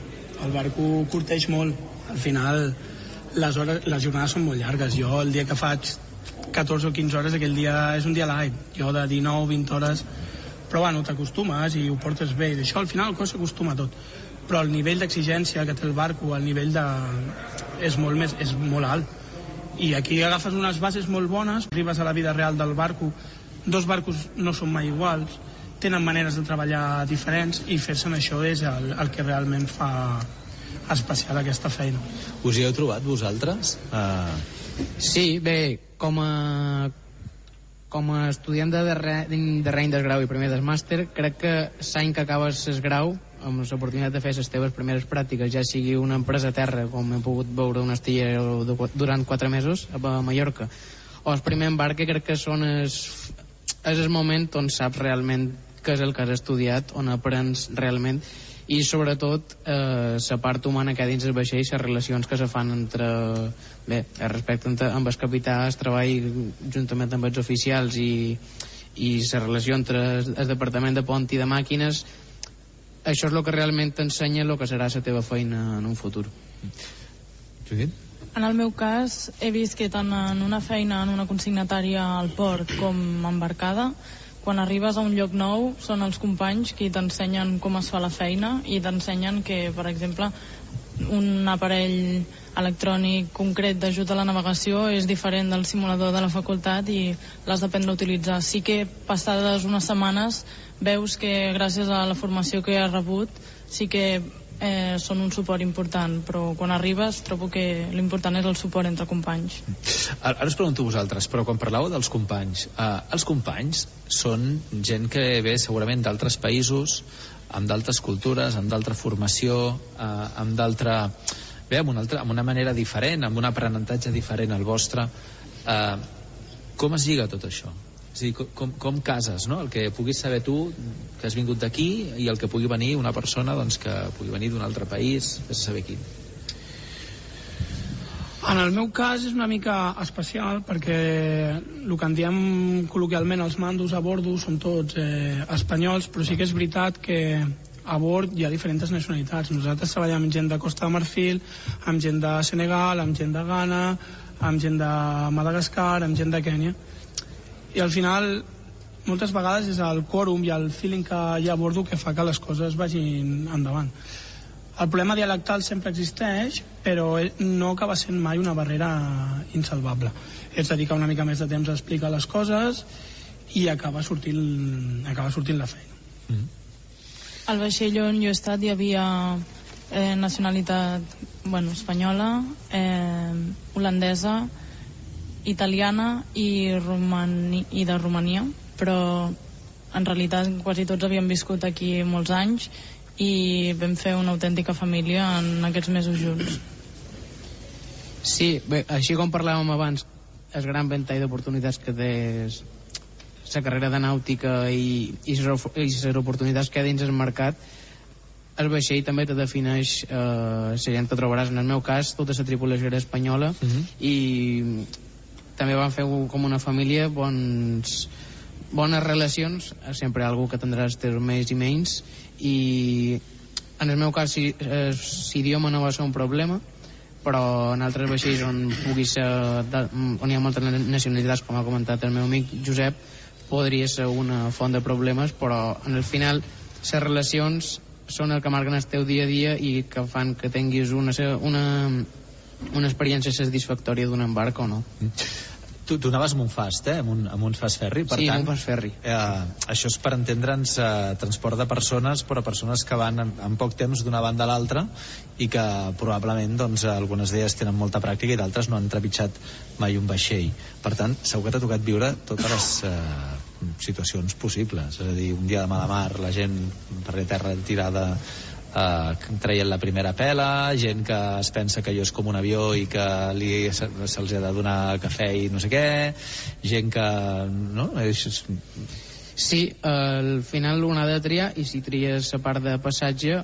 O: curteix molt. Al final les jornades són molt llargues. Jo el dia que faig 14 o 15 hores, aquell dia és un dia light. Jo de 19 o 20 hores, però bueno, t'acostumes i ho portes bé, i d'això al final el cos s'acostuma a tot, però el nivell d'exigència que té el barco, el nivell és molt alt, i aquí agafes unes bases molt bones, arribes a la vida real del barco. Dos barcos no són mai iguals, tenen maneres de treballar diferents, i fer-se en això és el que realment fa especial aquesta feina.
C: Us hi heu trobat vosaltres?
F: Sí, bé, com a estudiant de darrer any del grau i primer del màster, crec que l'any que acabes el grau, amb l'oportunitat de fer les teves primeres pràctiques, ja sigui una empresa a terra, com hem pogut veure un astiller durant 4 mesos a Mallorca, o el primer embarque, crec que és el moment on saps realment què és el que has estudiat, on aprens realment, i sobretot la part humana que hi ha dins el vaixell, les relacions que se fan respecte amb el capità, el treball juntament amb els oficials i la relació entre el departament de pont i de màquines. Això és el que realment t'ensenya el que serà la teva feina en un futur.
C: Judit?
G: En el meu cas, he vist que tant en una feina en una consignatària al port com embarcada, quan arribes a un lloc nou són els companys qui t'ensenyen com es fa la feina i t'ensenyen que, per exemple, un aparell electrònic concret d'ajut a la navegació és diferent del simulador de la facultat i l'has d'aprendre a utilitzar. Sí que passades unes setmanes veus que gràcies a la formació que has rebut sí que són un suport important, però quan arribes trobo que l'important és el suport entre companys.
C: Ara us pregunto a vosaltres, però quan parlàveu dels companys, els companys són gent que ve segurament d'altres països, amb d'altres cultures, amb d'altra formació, amb d'altra... bé, amb una manera diferent, amb un aprenentatge diferent al vostre. Com es lliga tot això? És a dir, com cases, no? El que puguis saber tu, que has vingut d'aquí, i el que pugui venir una persona doncs, que pugui venir d'un altre país, que se saber quin.
O: En el meu cas és una mica especial perquè el que en diem col·loquialment els mandos a bordo són tots espanyols, però sí que és veritat que a bord hi ha diferents nacionalitats. Nosaltres treballem amb gent de Costa de Marfil, amb gent de Senegal, amb gent de Ghana, amb gent de Madagascar, amb gent de Kènia. I al final moltes vegades és el quòrum i el feeling que hi ha a bordo que fa que les coses vagin endavant. El problema dialectal sempre existeix, però no acaba sent mai una barrera insalvable. És a dir, que una mica més de temps a explicar les coses i acaba sortint la feina.
G: Al vaixell on jo he estat hi havia nacionalitat espanyola, holandesa, italiana i de Romania, però en realitat quasi tots havíem viscut aquí molts anys i vam fer una autèntica família en aquests mesos junts.
F: Sí, bé, així com parlàvem abans, el gran ventall d'oportunitats que té la carrera de nàutica i les oportunitats que hi ha dins el mercat, el vaixell també te defineix la gent que trobaràs. En el meu cas, tota la tripulació era espanyola i també vam fer com una família, bones relacions, sempre algú que tindràs teus més i menys, i en el meu cas l'idioma no va ser un problema, però en altres vaixells on hi ha moltes nacionalitats, com ha comentat el meu amic Josep, podria ser una font de problemes, però en el final les relacions són el que marquen el teu dia a dia i que fan que tinguis una experiència satisfactòria d'un embarc o no.
C: Tu anaves amb un fast, amb un fast ferry, per
F: sí,
C: tant,
F: amb un fast ferry.
C: Això és per entendre'ns transport de persones, però persones que van en poc temps d'una banda a l'altra i que probablement algunes d'elles tenen molta pràctica i d'altres no han trepitjat mai un vaixell. Per tant, segur que t'ha tocat viure totes les situacions possibles, és a dir, un dia de mala mar, la gent per terra tirada traient la primera pela, gent que es pensa que allò és com un avió i que se'ls ha de donar cafè i no sé què, gent que no?
F: Sí, al final un ha de triar, i si tries la part de passatge,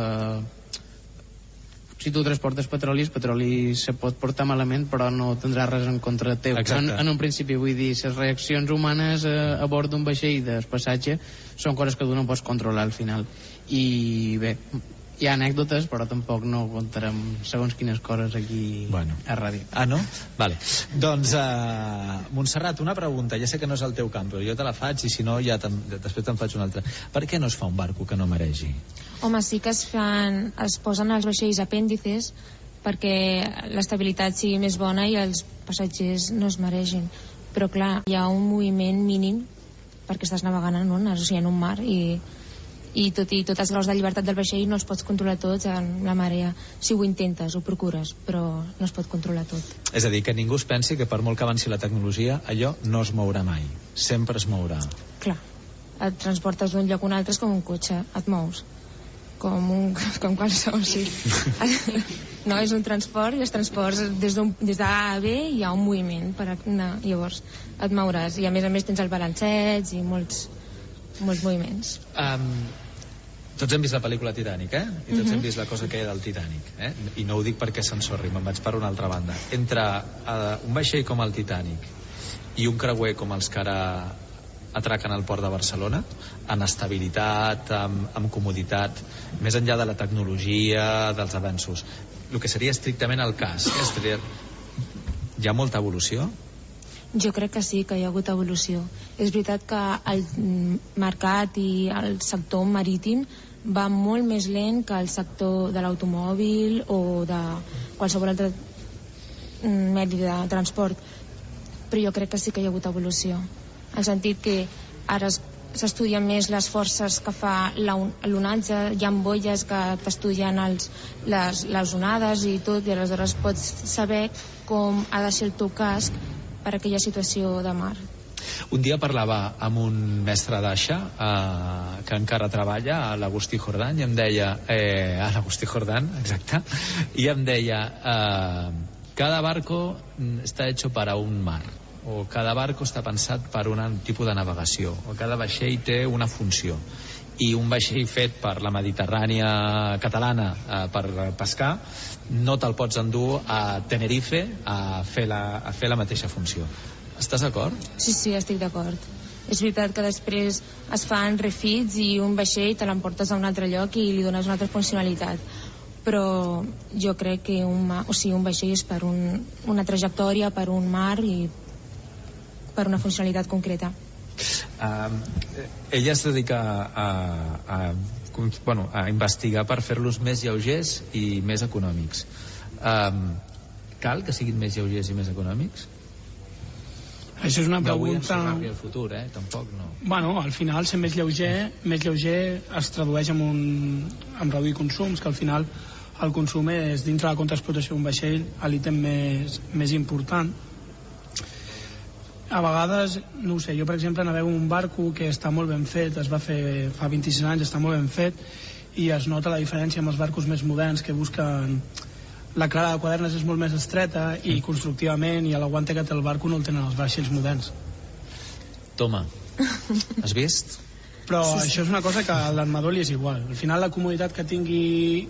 F: si tu transportes petroli, el petroli se pot portar malament però no tindrà res en contra teu. En un principi, vull dir, les reaccions humanes a bord d'un vaixell de passatge són coses que tu no pots controlar al final. I bé, hi ha anècdotes, però tampoc no contarem segons quines coses aquí a ràdio.
C: Ah, no? Vale. Doncs, Montserrat, una pregunta. Ja sé que no és el teu camp, però jo te la faig i si no ja després te'n faig una altra. Per què no es fa un barco que no maregi?
J: Home, sí que es posen als vaixells apèndices perquè l'estabilitat sigui més bona i els passatgers no es maregin. Però clar, hi ha un moviment mínim perquè estàs navegant en un mar i tot i tots els graus de llibertat del vaixell no els pots controlar tots en la marea. Si ho intentes, ho procures, però no es pot controlar tot.
C: És a dir, que ningú es pensi que per molt que avanci la tecnologia, allò no es mourà mai. Sempre es mourà.
J: Clar, et transportes d'un lloc a un altre, és com un cotxe, et mous. Com qualsevol, sí. No, és un transport, i els transports des d'A a B hi ha un moviment per anar, llavors et mouràs, i a més tens el balanceig i molts moviments.
C: Tots hem vist la pel·lícula Titanic, I tots hem vist la cosa que hi ha del Titanic, I no ho dic perquè s'ensorri, me'n vaig per una altra banda. Entre un vaixell com el Titanic i un creuer com els que ara atraquen al port de Barcelona, en estabilitat, amb comoditat, més enllà de la tecnologia, dels avenços, el que seria estrictament el cas, hi ha molta evolució?
J: Jo crec que sí, que hi ha hagut evolució. És veritat que el mercat i el sector marítim va molt més lent que el sector de l'automòbil o de qualsevol altre medi de transport, però jo crec que sí que hi ha hagut evolució, en el sentit que ara s'estudien més les forces que fa l'onatge, hi ha boies que t'estudien les onades i tot, i aleshores pots saber com ha de ser el teu casc per a aquella situació de mar.
C: Un dia parlava amb un mestre d'aixa que encara treballa a l'Agustí Jordán i em deia a l'Agustí Jordán, exacte, i em deia cada barco está hecho para un mar, o cada barco està pensat per un tipus de navegació, o cada vaixell té una funció, i un vaixell fet per la Mediterrània catalana per pescar no te'l pots endur a Tenerife a fer la mateixa funció. Estàs d'acord?
J: Sí, estic d'acord. És veritat que després es fan refits i un vaixell te l'emportes a un altre lloc i li dones una altra funcionalitat, però jo crec que un vaixell és per una trajectòria, per un mar i per una funcionalitat concreta.
C: Ella es dedica a investigar per fer-los més lleugers i més econòmics. Cal que siguin més lleugers i més econòmics?
O: Això és una pregunta...
C: No vull ensenyar-li el futur, tampoc no.
O: Bueno, al final ser més lleuger es tradueix en reduir consums, que al final el consum és, dintre de la contraexplotació d'un vaixell, l'ítem més important. A vegades, no ho sé, jo per exemple navego un barco que està molt ben fet, es va fer fa 26 anys, està molt ben fet, i es nota la diferència amb els barcos més moderns que busquen... La clara de quadernes és molt més estreta i constructivament, i l'aguante que té el barco no el tenen els vaixells moderns.
C: Toma, has vist?
O: Però això és una cosa que a l'armador li és igual. Al final la comoditat que tingui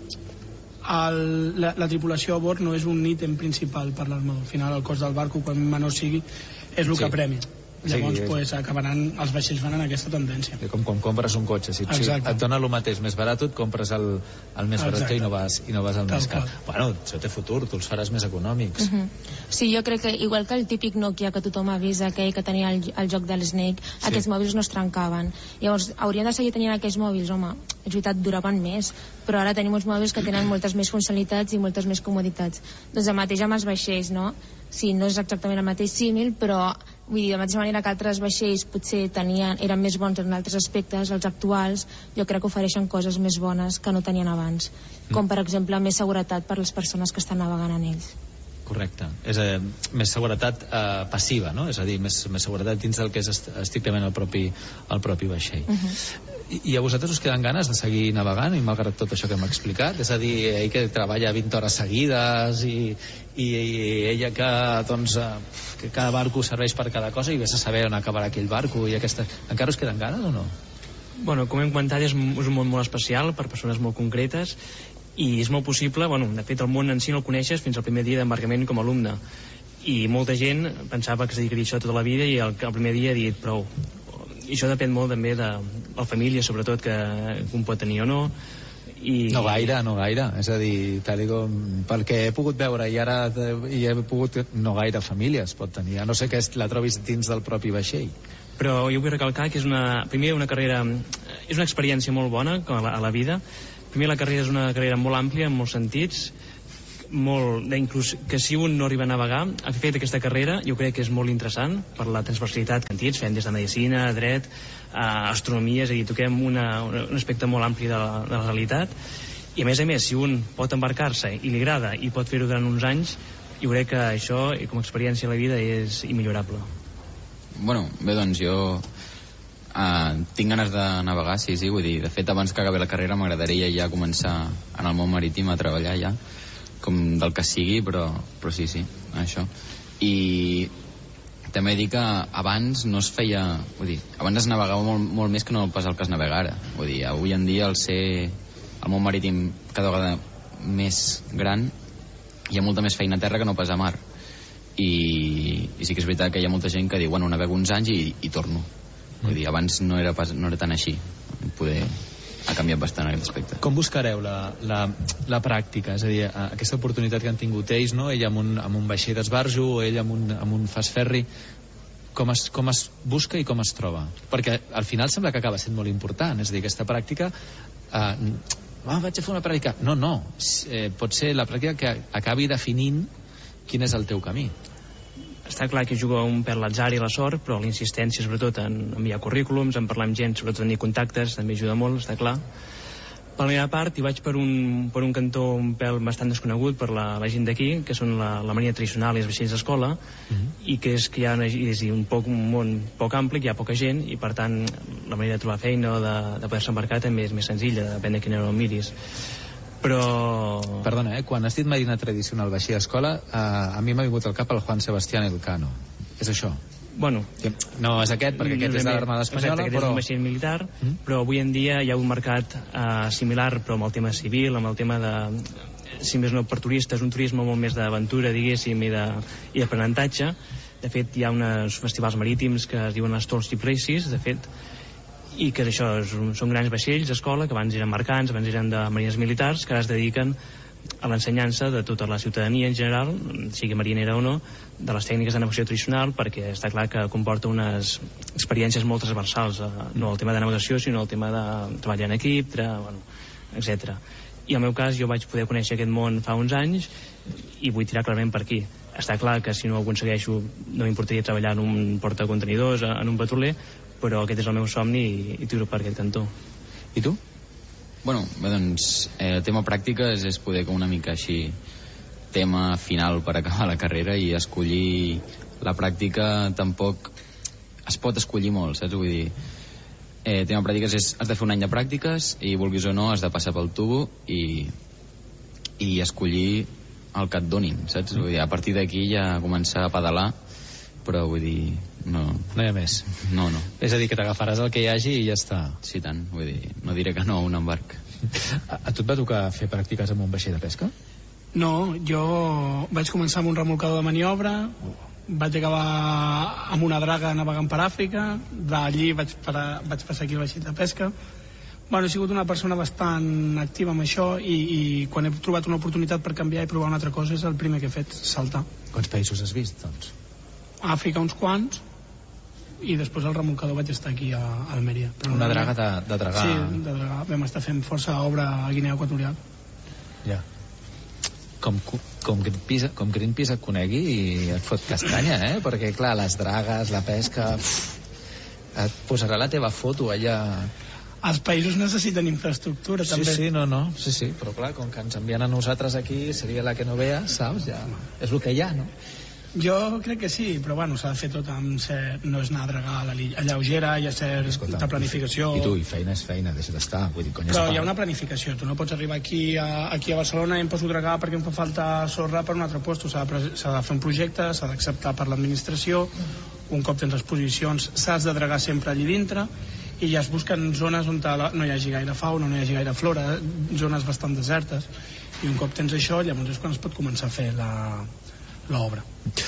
O: la tripulació a bord no és un ítem principal per l'armador. Al final el cost del barco, quan menor sigui, és el que premia. Llavors acabaran, els vaixells van en aquesta tendència.
C: Com quan compres un cotxe, si et dona el mateix més barat, et compres el més barat i no vas al més car. Bueno, això té futur, tu els faràs més econòmics.
J: Sí, jo crec que igual que el típic Nokia que tothom ha vist, aquell que tenia el joc del Snake, aquests mòbils no es trencaven. Llavors haurien de seguir tenint aquests mòbils, home, és veritat, duraven més, però ara tenim uns mòbils que tenen moltes més funcionalitats i moltes més comoditats. Doncs el mateix amb els vaixells, no? Sí, no és exactament el mateix símil, però vull dir, de la mateixa manera que altres vaixells potser eren més bons en altres aspectes, els actuals jo crec que ofereixen coses més bones que no tenien abans, com per exemple més seguretat per les persones que estan navegant en ells.
C: Correcte, és més seguretat passiva, no? És a dir, més seguretat dins del que és estrictament el propi vaixell. I a vosaltres us queden ganes de seguir navegant, i malgrat tot això que hem explicat? És a dir, ell que treballa 20 hores seguides i ella que, doncs, que cada barco serveix per cada cosa i vés a saber on acabarà aquell barco i encara us queden ganes o no?
I: Bueno, com hem comentat, és un món molt especial per persones molt concretes i és molt possible, de fet el món en si no el coneixes fins al primer dia d'embarcament com a alumne, i molta gent pensava que es dedicaria a això tota la vida i el primer dia ha dit prou. I això depèn molt també de la família, sobretot, que un pot tenir o no. No
C: gaire, és a dir, tal com perquè he pogut veure i he pogut, no gaire famílies pot tenir, a no ser que la trobis dins del propi vaixell.
I: Però jo vull recalcar que és una carrera, és una experiència molt bona a la vida. Primer, la carrera és una carrera molt àmplia en molts sentits, inclús que si un no arriba a navegar, el fet d'aquesta carrera jo crec que és molt interessant per la transversalitat que fem des de medicina, dret, astronomia, és a dir, toquem un aspecte molt ampli de la realitat, i a més, si un pot embarcar-se i li agrada i pot fer-ho durant uns anys, jo crec que això com a experiència a la vida és immillorable.
H: Bé, doncs jo tinc ganes de navegar, sí, vull dir, de fet abans que acabi la carrera m'agradaria ja començar en el món marítim a treballar ja, com del que sigui, però sí, això. I també dic que abans no es feia, vull dir, abans es navegava molt més que no pas el que es navega ara. Vull dir, avui en dia al ser el món marítim cada vegada més gran hi ha molta més feina a terra que no pas a mar. I sí que és veritat que hi ha molta gent que diu, navego uns anys i torno. Vull dir, abans no era tan així. Poder ha canviat bastant aquest aspecte.
C: Com buscareu la pràctica? És a dir, aquesta oportunitat que han tingut ells, no? Ell amb un vaixell d'esbarjo o ell amb un fast ferry, com es busca i com es troba? Perquè al final sembla que acaba sent molt important. És a dir, aquesta pràctica vaig a fer una pràctica. No, pot ser la pràctica que acabi definint quin és el teu camí.
I: Està clar que juga un pèl l'atzar i la sort, però la insistència sobretot en enviar currículums, en parlar amb gent, sobretot tenir contactes, també ajuda molt, està clar. Per la meva part, hi vaig per un cantó un pèl bastant desconegut per la gent d'aquí, que són la marina tradicional i els vaixells d'escola, i que és que hi ha un món poc ampli, que hi ha poca gent, i per tant la manera de trobar feina o de poder-se embarcar també és més senzilla, depèn de quina hora ho miris. Però...
C: Perdona, quan has dit marina tradicional vaixell d'escola, a mi m'ha vingut al cap el Juan Sebastián Elcano. És això?
I: Bueno,
C: no és aquest, perquè aquest és de l'Armada Espanyola,
I: aquest és un vaixell militar, però avui en dia hi ha un mercat similar, però amb el tema civil, amb el tema de, si més no per turistes, un turisme molt més d'aventura, diguéssim, i d'aprenentatge. De fet, hi ha uns festivals marítims que es diuen les Tall Ship Races, de fet, i que això són grans vaixells d'escola, que abans eren mercants, abans eren de marines militars, que ara es dediquen a l'ensenyança de tota la ciutadania en general, sigui marinera o no, de les tècniques de navegació tradicional, perquè està clar que comporta unes experiències molt transversals, no el tema de navegació, sinó el tema de treballar en equip, etc. I en el meu cas jo vaig poder conèixer aquest món fa uns anys i vull tirar clarament per aquí. Està clar que si no ho aconsegueixo no m'importaria treballar en un portacontenidors, en un petroler, però aquest és el meu somni i tiro per aquest cantó.
C: I tu?
H: Bueno, bé, doncs, el tema pràctiques és poder que una mica així tema final per acabar la carrera, i escollir la pràctica tampoc es pot escollir molt, saps? Vull dir, tema pràctiques és, has de fer un any de pràctiques i vulguis o no has de passar pel tubo i escollir el que et donin, saps? Vull dir, a partir d'aquí ja començar a pedalar, però vull dir, no
C: hi ha més.
H: No.
C: És a dir, que t'agafaràs el que hi hagi i ja està.
H: Sí, tant, vull dir, no diré que no a un embarc.
C: A tu et va tocar fer pràctiques amb un vaixell de pesca?
O: No, jo vaig començar amb un remolcador de maniobra, vaig acabar amb una draga navegant per Àfrica, d'allí vaig passar aquí al vaixell de pesca. Bueno, he sigut una persona bastant activa amb això i quan he trobat una oportunitat per canviar i provar una altra cosa és el primer que he fet, saltar.
C: Quants països has vist, doncs?
O: Àfrica uns quants, i després el remolcador vaig estar aquí a Almeria.
C: Una draga de dragar.
O: Sí, de dragar. Vam estar fent força obra a Guinea Equatorial.
C: Ja. Com Greenpeace et conegui i et fot castanya, perquè clar, les dragues, la pesca, et posarà la teva foto allà.
O: Els països necessiten infraestructura, també.
C: Sí, però clar, com que ens envien a nosaltres aquí, seria la que no vea, saps? Ja és el que hi ha, no?
O: Jo crec que sí, però bueno, s'ha de fer tot amb no és anar a dragar a lleugera, hi ha certa planificació.
C: I tu, i feina és feina, deixa d'estar, vull dir,
O: però hi ha una planificació, tu no pots arribar aquí a Barcelona i em poso a dragar perquè em fa falta sorra per un altre lloc, s'ha de fer un projecte, s'ha d'acceptar per l'administració, un cop tens exposicions s'has de dragar sempre allí dintre, i ja es busquen zones on no hi hagi gaire fauna, no hi hagi gaire flora, zones bastant desertes, i un cop tens això, llavors és quan es pot començar a fer l'obra.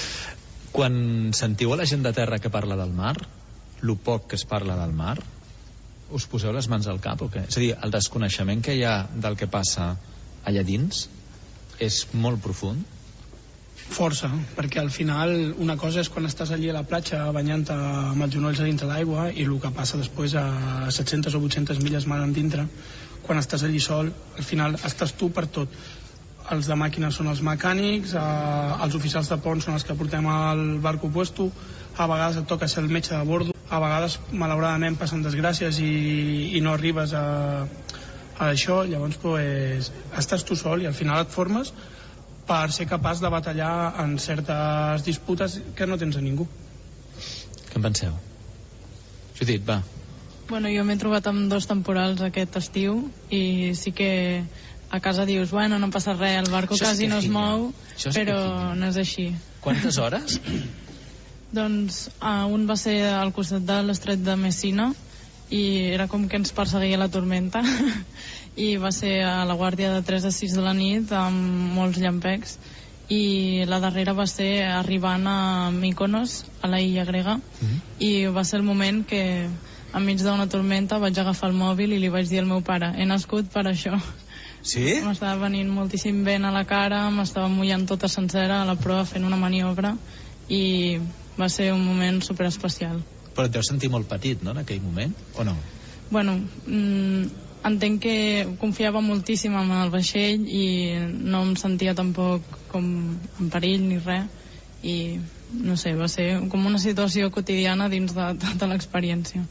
C: Quan sentiu a la gent de terra que parla del mar, lo poc que es parla del mar, us poseu les mans al cap o què? És a dir, el desconeixement que hi ha del que passa allà dins és molt profund?
O: Força, perquè al final una cosa és quan estàs allí a la platja banyant-te amb els genolls a dintre l'aigua i el que passa després a 700 o 800 milles mar endintre, quan estàs allí sol, al final estàs tu per tot. Els de màquines són els mecànics, els oficials de pont són els que portem el barco puesto, a vegades et toca ser el metge de bordo, a vegades malauradament passen desgràcies i no arribes a això, llavors pues, estàs tu sol i al final et formes per ser capaç de batallar en certes disputes que no tens a ningú.
C: Què en penseu? Judit, va.
G: Bueno, jo m'he trobat amb 2 temporals aquest estiu i sí que a casa dius, bueno, no passa res, el barco quasi no es mou, però no és així.
C: Quantes hores?
G: Doncs un va ser al costat de l'estret de Messina i era com que ens perseguia la tormenta i va ser a la guàrdia de 3 a 6 de la nit amb molts llampecs, i la darrera va ser arribant a Mykonos, a la illa grega, i va ser el moment que enmig d'una tormenta vaig agafar el mòbil i li vaig dir al meu pare, he nascut per això.
C: Sí?
G: M'estava venint moltíssim vent a la cara, m'estava mullant tota sencera a la proa fent una maniobra i va ser un moment superespecial.
C: Però et deus sentir molt petit, no, en aquell moment, o no?
G: Bueno, entenc que confiava moltíssim en el vaixell i no em sentia tampoc com en perill ni res, i no sé, va ser com una situació quotidiana dins de tota l'experiència.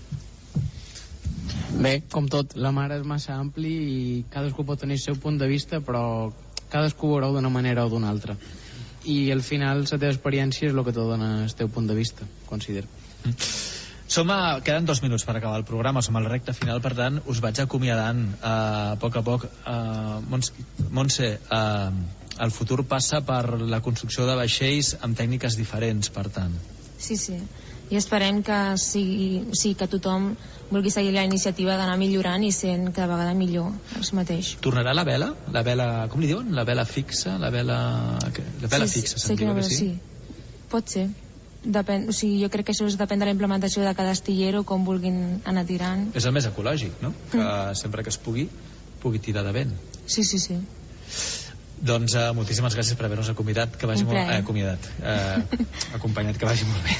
F: Bé, com tot, la mar és massa ampli i cadascú pot tenir el seu punt de vista, però cadascú ho veureu d'una manera o d'una altra. I al final la teva experiència és el que te dona el teu punt de vista, considero.
C: Queden 2 minuts per acabar el programa, som al recte final, per tant us vaig acomiadant a poc. Montse, el futur passa per la construcció de vaixells amb tècniques diferents, per tant.
J: Sí, sí. I esperem que que tothom vulgui seguir la iniciativa d'anar millorant i sent cada vegada millor els mateix.
C: Tornarà la vela? La vela, com li diuen? La vela fixa? La vela fixa, se'n diu, que sí?
J: Sí, pot ser. Depèn, jo crec que això depèn de la implementació de cada astillero, com vulguin anar tirant.
C: És el més ecològic, no? Que sempre que es pugui tirar de vent.
J: Sí.
C: Doncs moltíssimes gràcies per haver-nos acompanyat, que vagi acompanyat, que vagi molt bé.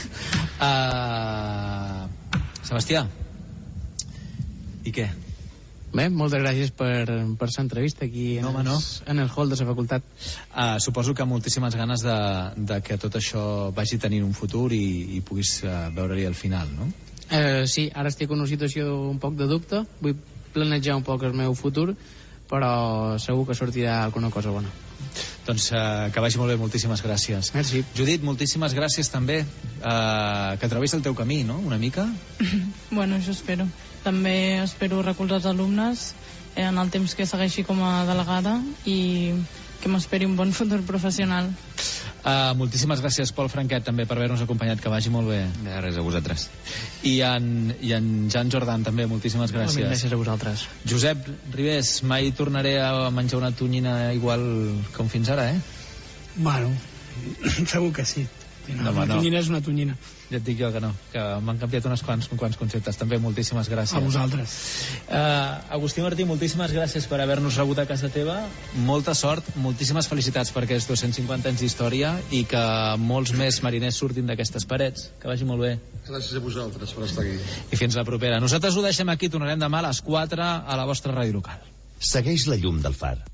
C: Sebastià, i què?
F: Bé, moltes gràcies per l'entrevista aquí en el hall de la facultat.
C: Suposo que moltíssimes ganes de que tot això vagi tenint un futur i puguis veure-hi al final, no?
F: Sí, ara estic en una situació un poc de dubte, vull planejar un poc el meu futur, però segur que sortirà alguna cosa bona.
C: Doncs que vagi molt bé, moltíssimes gràcies.
F: Merci.
C: Judit, moltíssimes gràcies també, que trobis el teu camí, no?, una mica.
G: Bueno, això espero. També espero recolzar els alumnes en el temps que segueixi com a delegada i que m'esperi un bon futur professional.
C: Moltíssimes gràcies, Pol Franquet, també per haver-nos acompanyat, que vagi molt bé.
H: De res, a vosaltres.
C: I en Jan Jordan també, moltíssimes gràcies.
I: Gràcies a vosaltres.
C: Josep Ribés, mai tornaré a menjar una tonyina igual com fins ara, eh?
O: Bueno, segur que sí. Una tonyina és una tonyina.
C: Ja et dic jo que no, que m'han canviat uns quants conceptes. També moltíssimes gràcies.
O: A vosaltres.
C: Agustí Martí, moltíssimes gràcies per haver-nos rebut a casa teva. Molta sort, moltíssimes felicitats per aquests 250 anys d'història i que molts més mariners surtin d'aquestes parets. Que vagi molt bé.
B: Gràcies a vosaltres per estar aquí.
C: I fins la propera. Nosaltres ho deixem aquí, tornarem demà a les 4 a la vostra ràdio local.
E: Segueix la llum del far.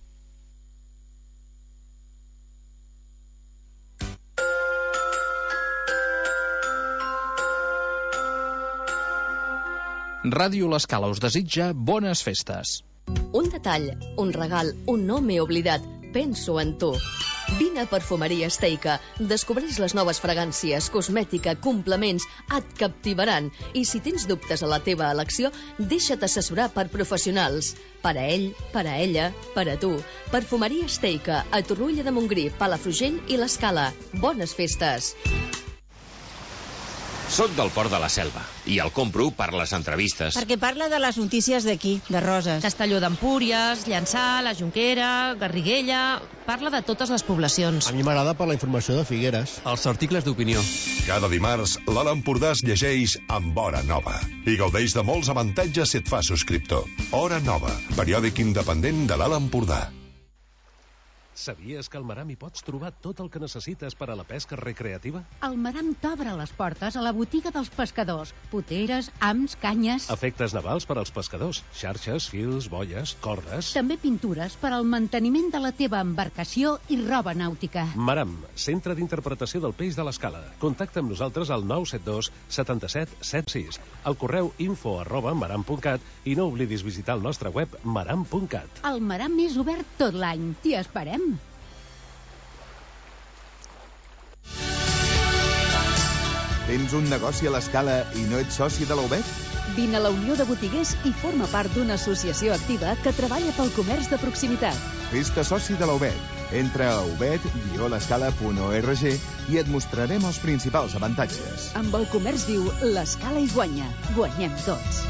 M: Ràdio L'Escala us desitja bones festes.
K: Un detall, un regal, un nom he oblidat. Penso en tu. Vine a Perfumeria Esteica. Descobreix les noves fragàncies, cosmètica, complements, et captivaran. I si tens dubtes a la teva elecció, deixa't assessorar per professionals. Per a ell, per a ella, per a tu. Perfumeria Esteica, a Torroella de Montgrí, Palafrugell i l'Escala. Bones festes.
P: Soc del Port de la Selva i el compro per les entrevistes.
Q: Perquè parla de les notícies d'aquí, de Roses. Castelló d'Empúries, Llançà, la Jonquera, Garriguella... Parla de totes les poblacions.
R: A mi m'agrada per la informació de Figueres.
S: Els articles d'opinió.
T: Cada dimarts, l'Alt Empordà es llegeix amb Hora Nova i gaudeix de molts avantatges si et fa subscriptor. Hora Nova, periòdic independent de l'Alt Empordà.
U: Sabies que al Maram hi pots trobar tot el que necessites per a la pesca recreativa?
V: El Maram t'obre les portes a la botiga dels pescadors. Poteres, hams, canyes...
U: Efectes navals per als pescadors. Xarxes, fils, boies, cordes...
V: També pintures per al manteniment de la teva embarcació i roba nàutica.
U: Maram, centre d'interpretació del peix de l'Escala. Contacta amb nosaltres al 972 77 76, al correu info@maram.cat i no oblidis visitar el nostre web maram.cat.
V: El Maram és obert tot l'any. T'hi esperem.
W: Tens un negoci a l'Escala i no ets soci de la UBEC?
X: Vine a la Unió de Botiguers i forma part d'una associació activa que treballa pel comerç de proximitat.
W: Fes-te soci de la UBEC. Entra a ubed-l'escala.org i et mostrarem els principals avantatges.
X: Amb el comerç viu, l'Escala hi guanya. Guanyem tots.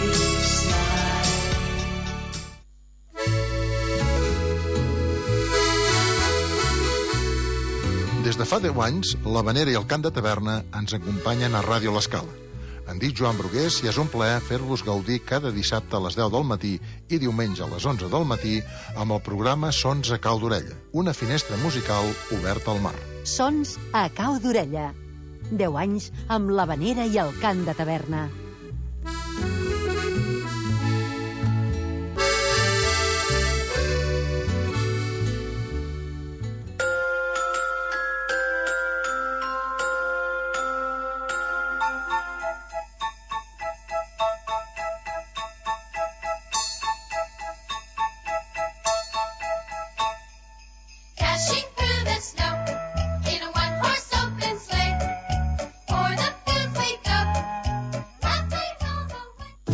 B: Des de fa 10 anys, l'Havanera i el Cant de Taverna ens acompanyen a Ràdio L'Escala. Em dic Joan Brugués i és un plaer fer-vos gaudir cada dissabte a les 10 del matí i diumenge a les 11 del matí amb el programa Sons a Cau d'Orella, una finestra musical oberta al mar.
X: Sons a Cau d'Orella. 10 anys amb l'Havanera i el Cant de Taverna.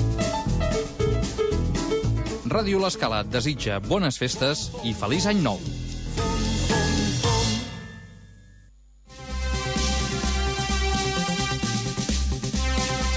M: Ràdio L'Escala desitja bones festes i feliç any nou.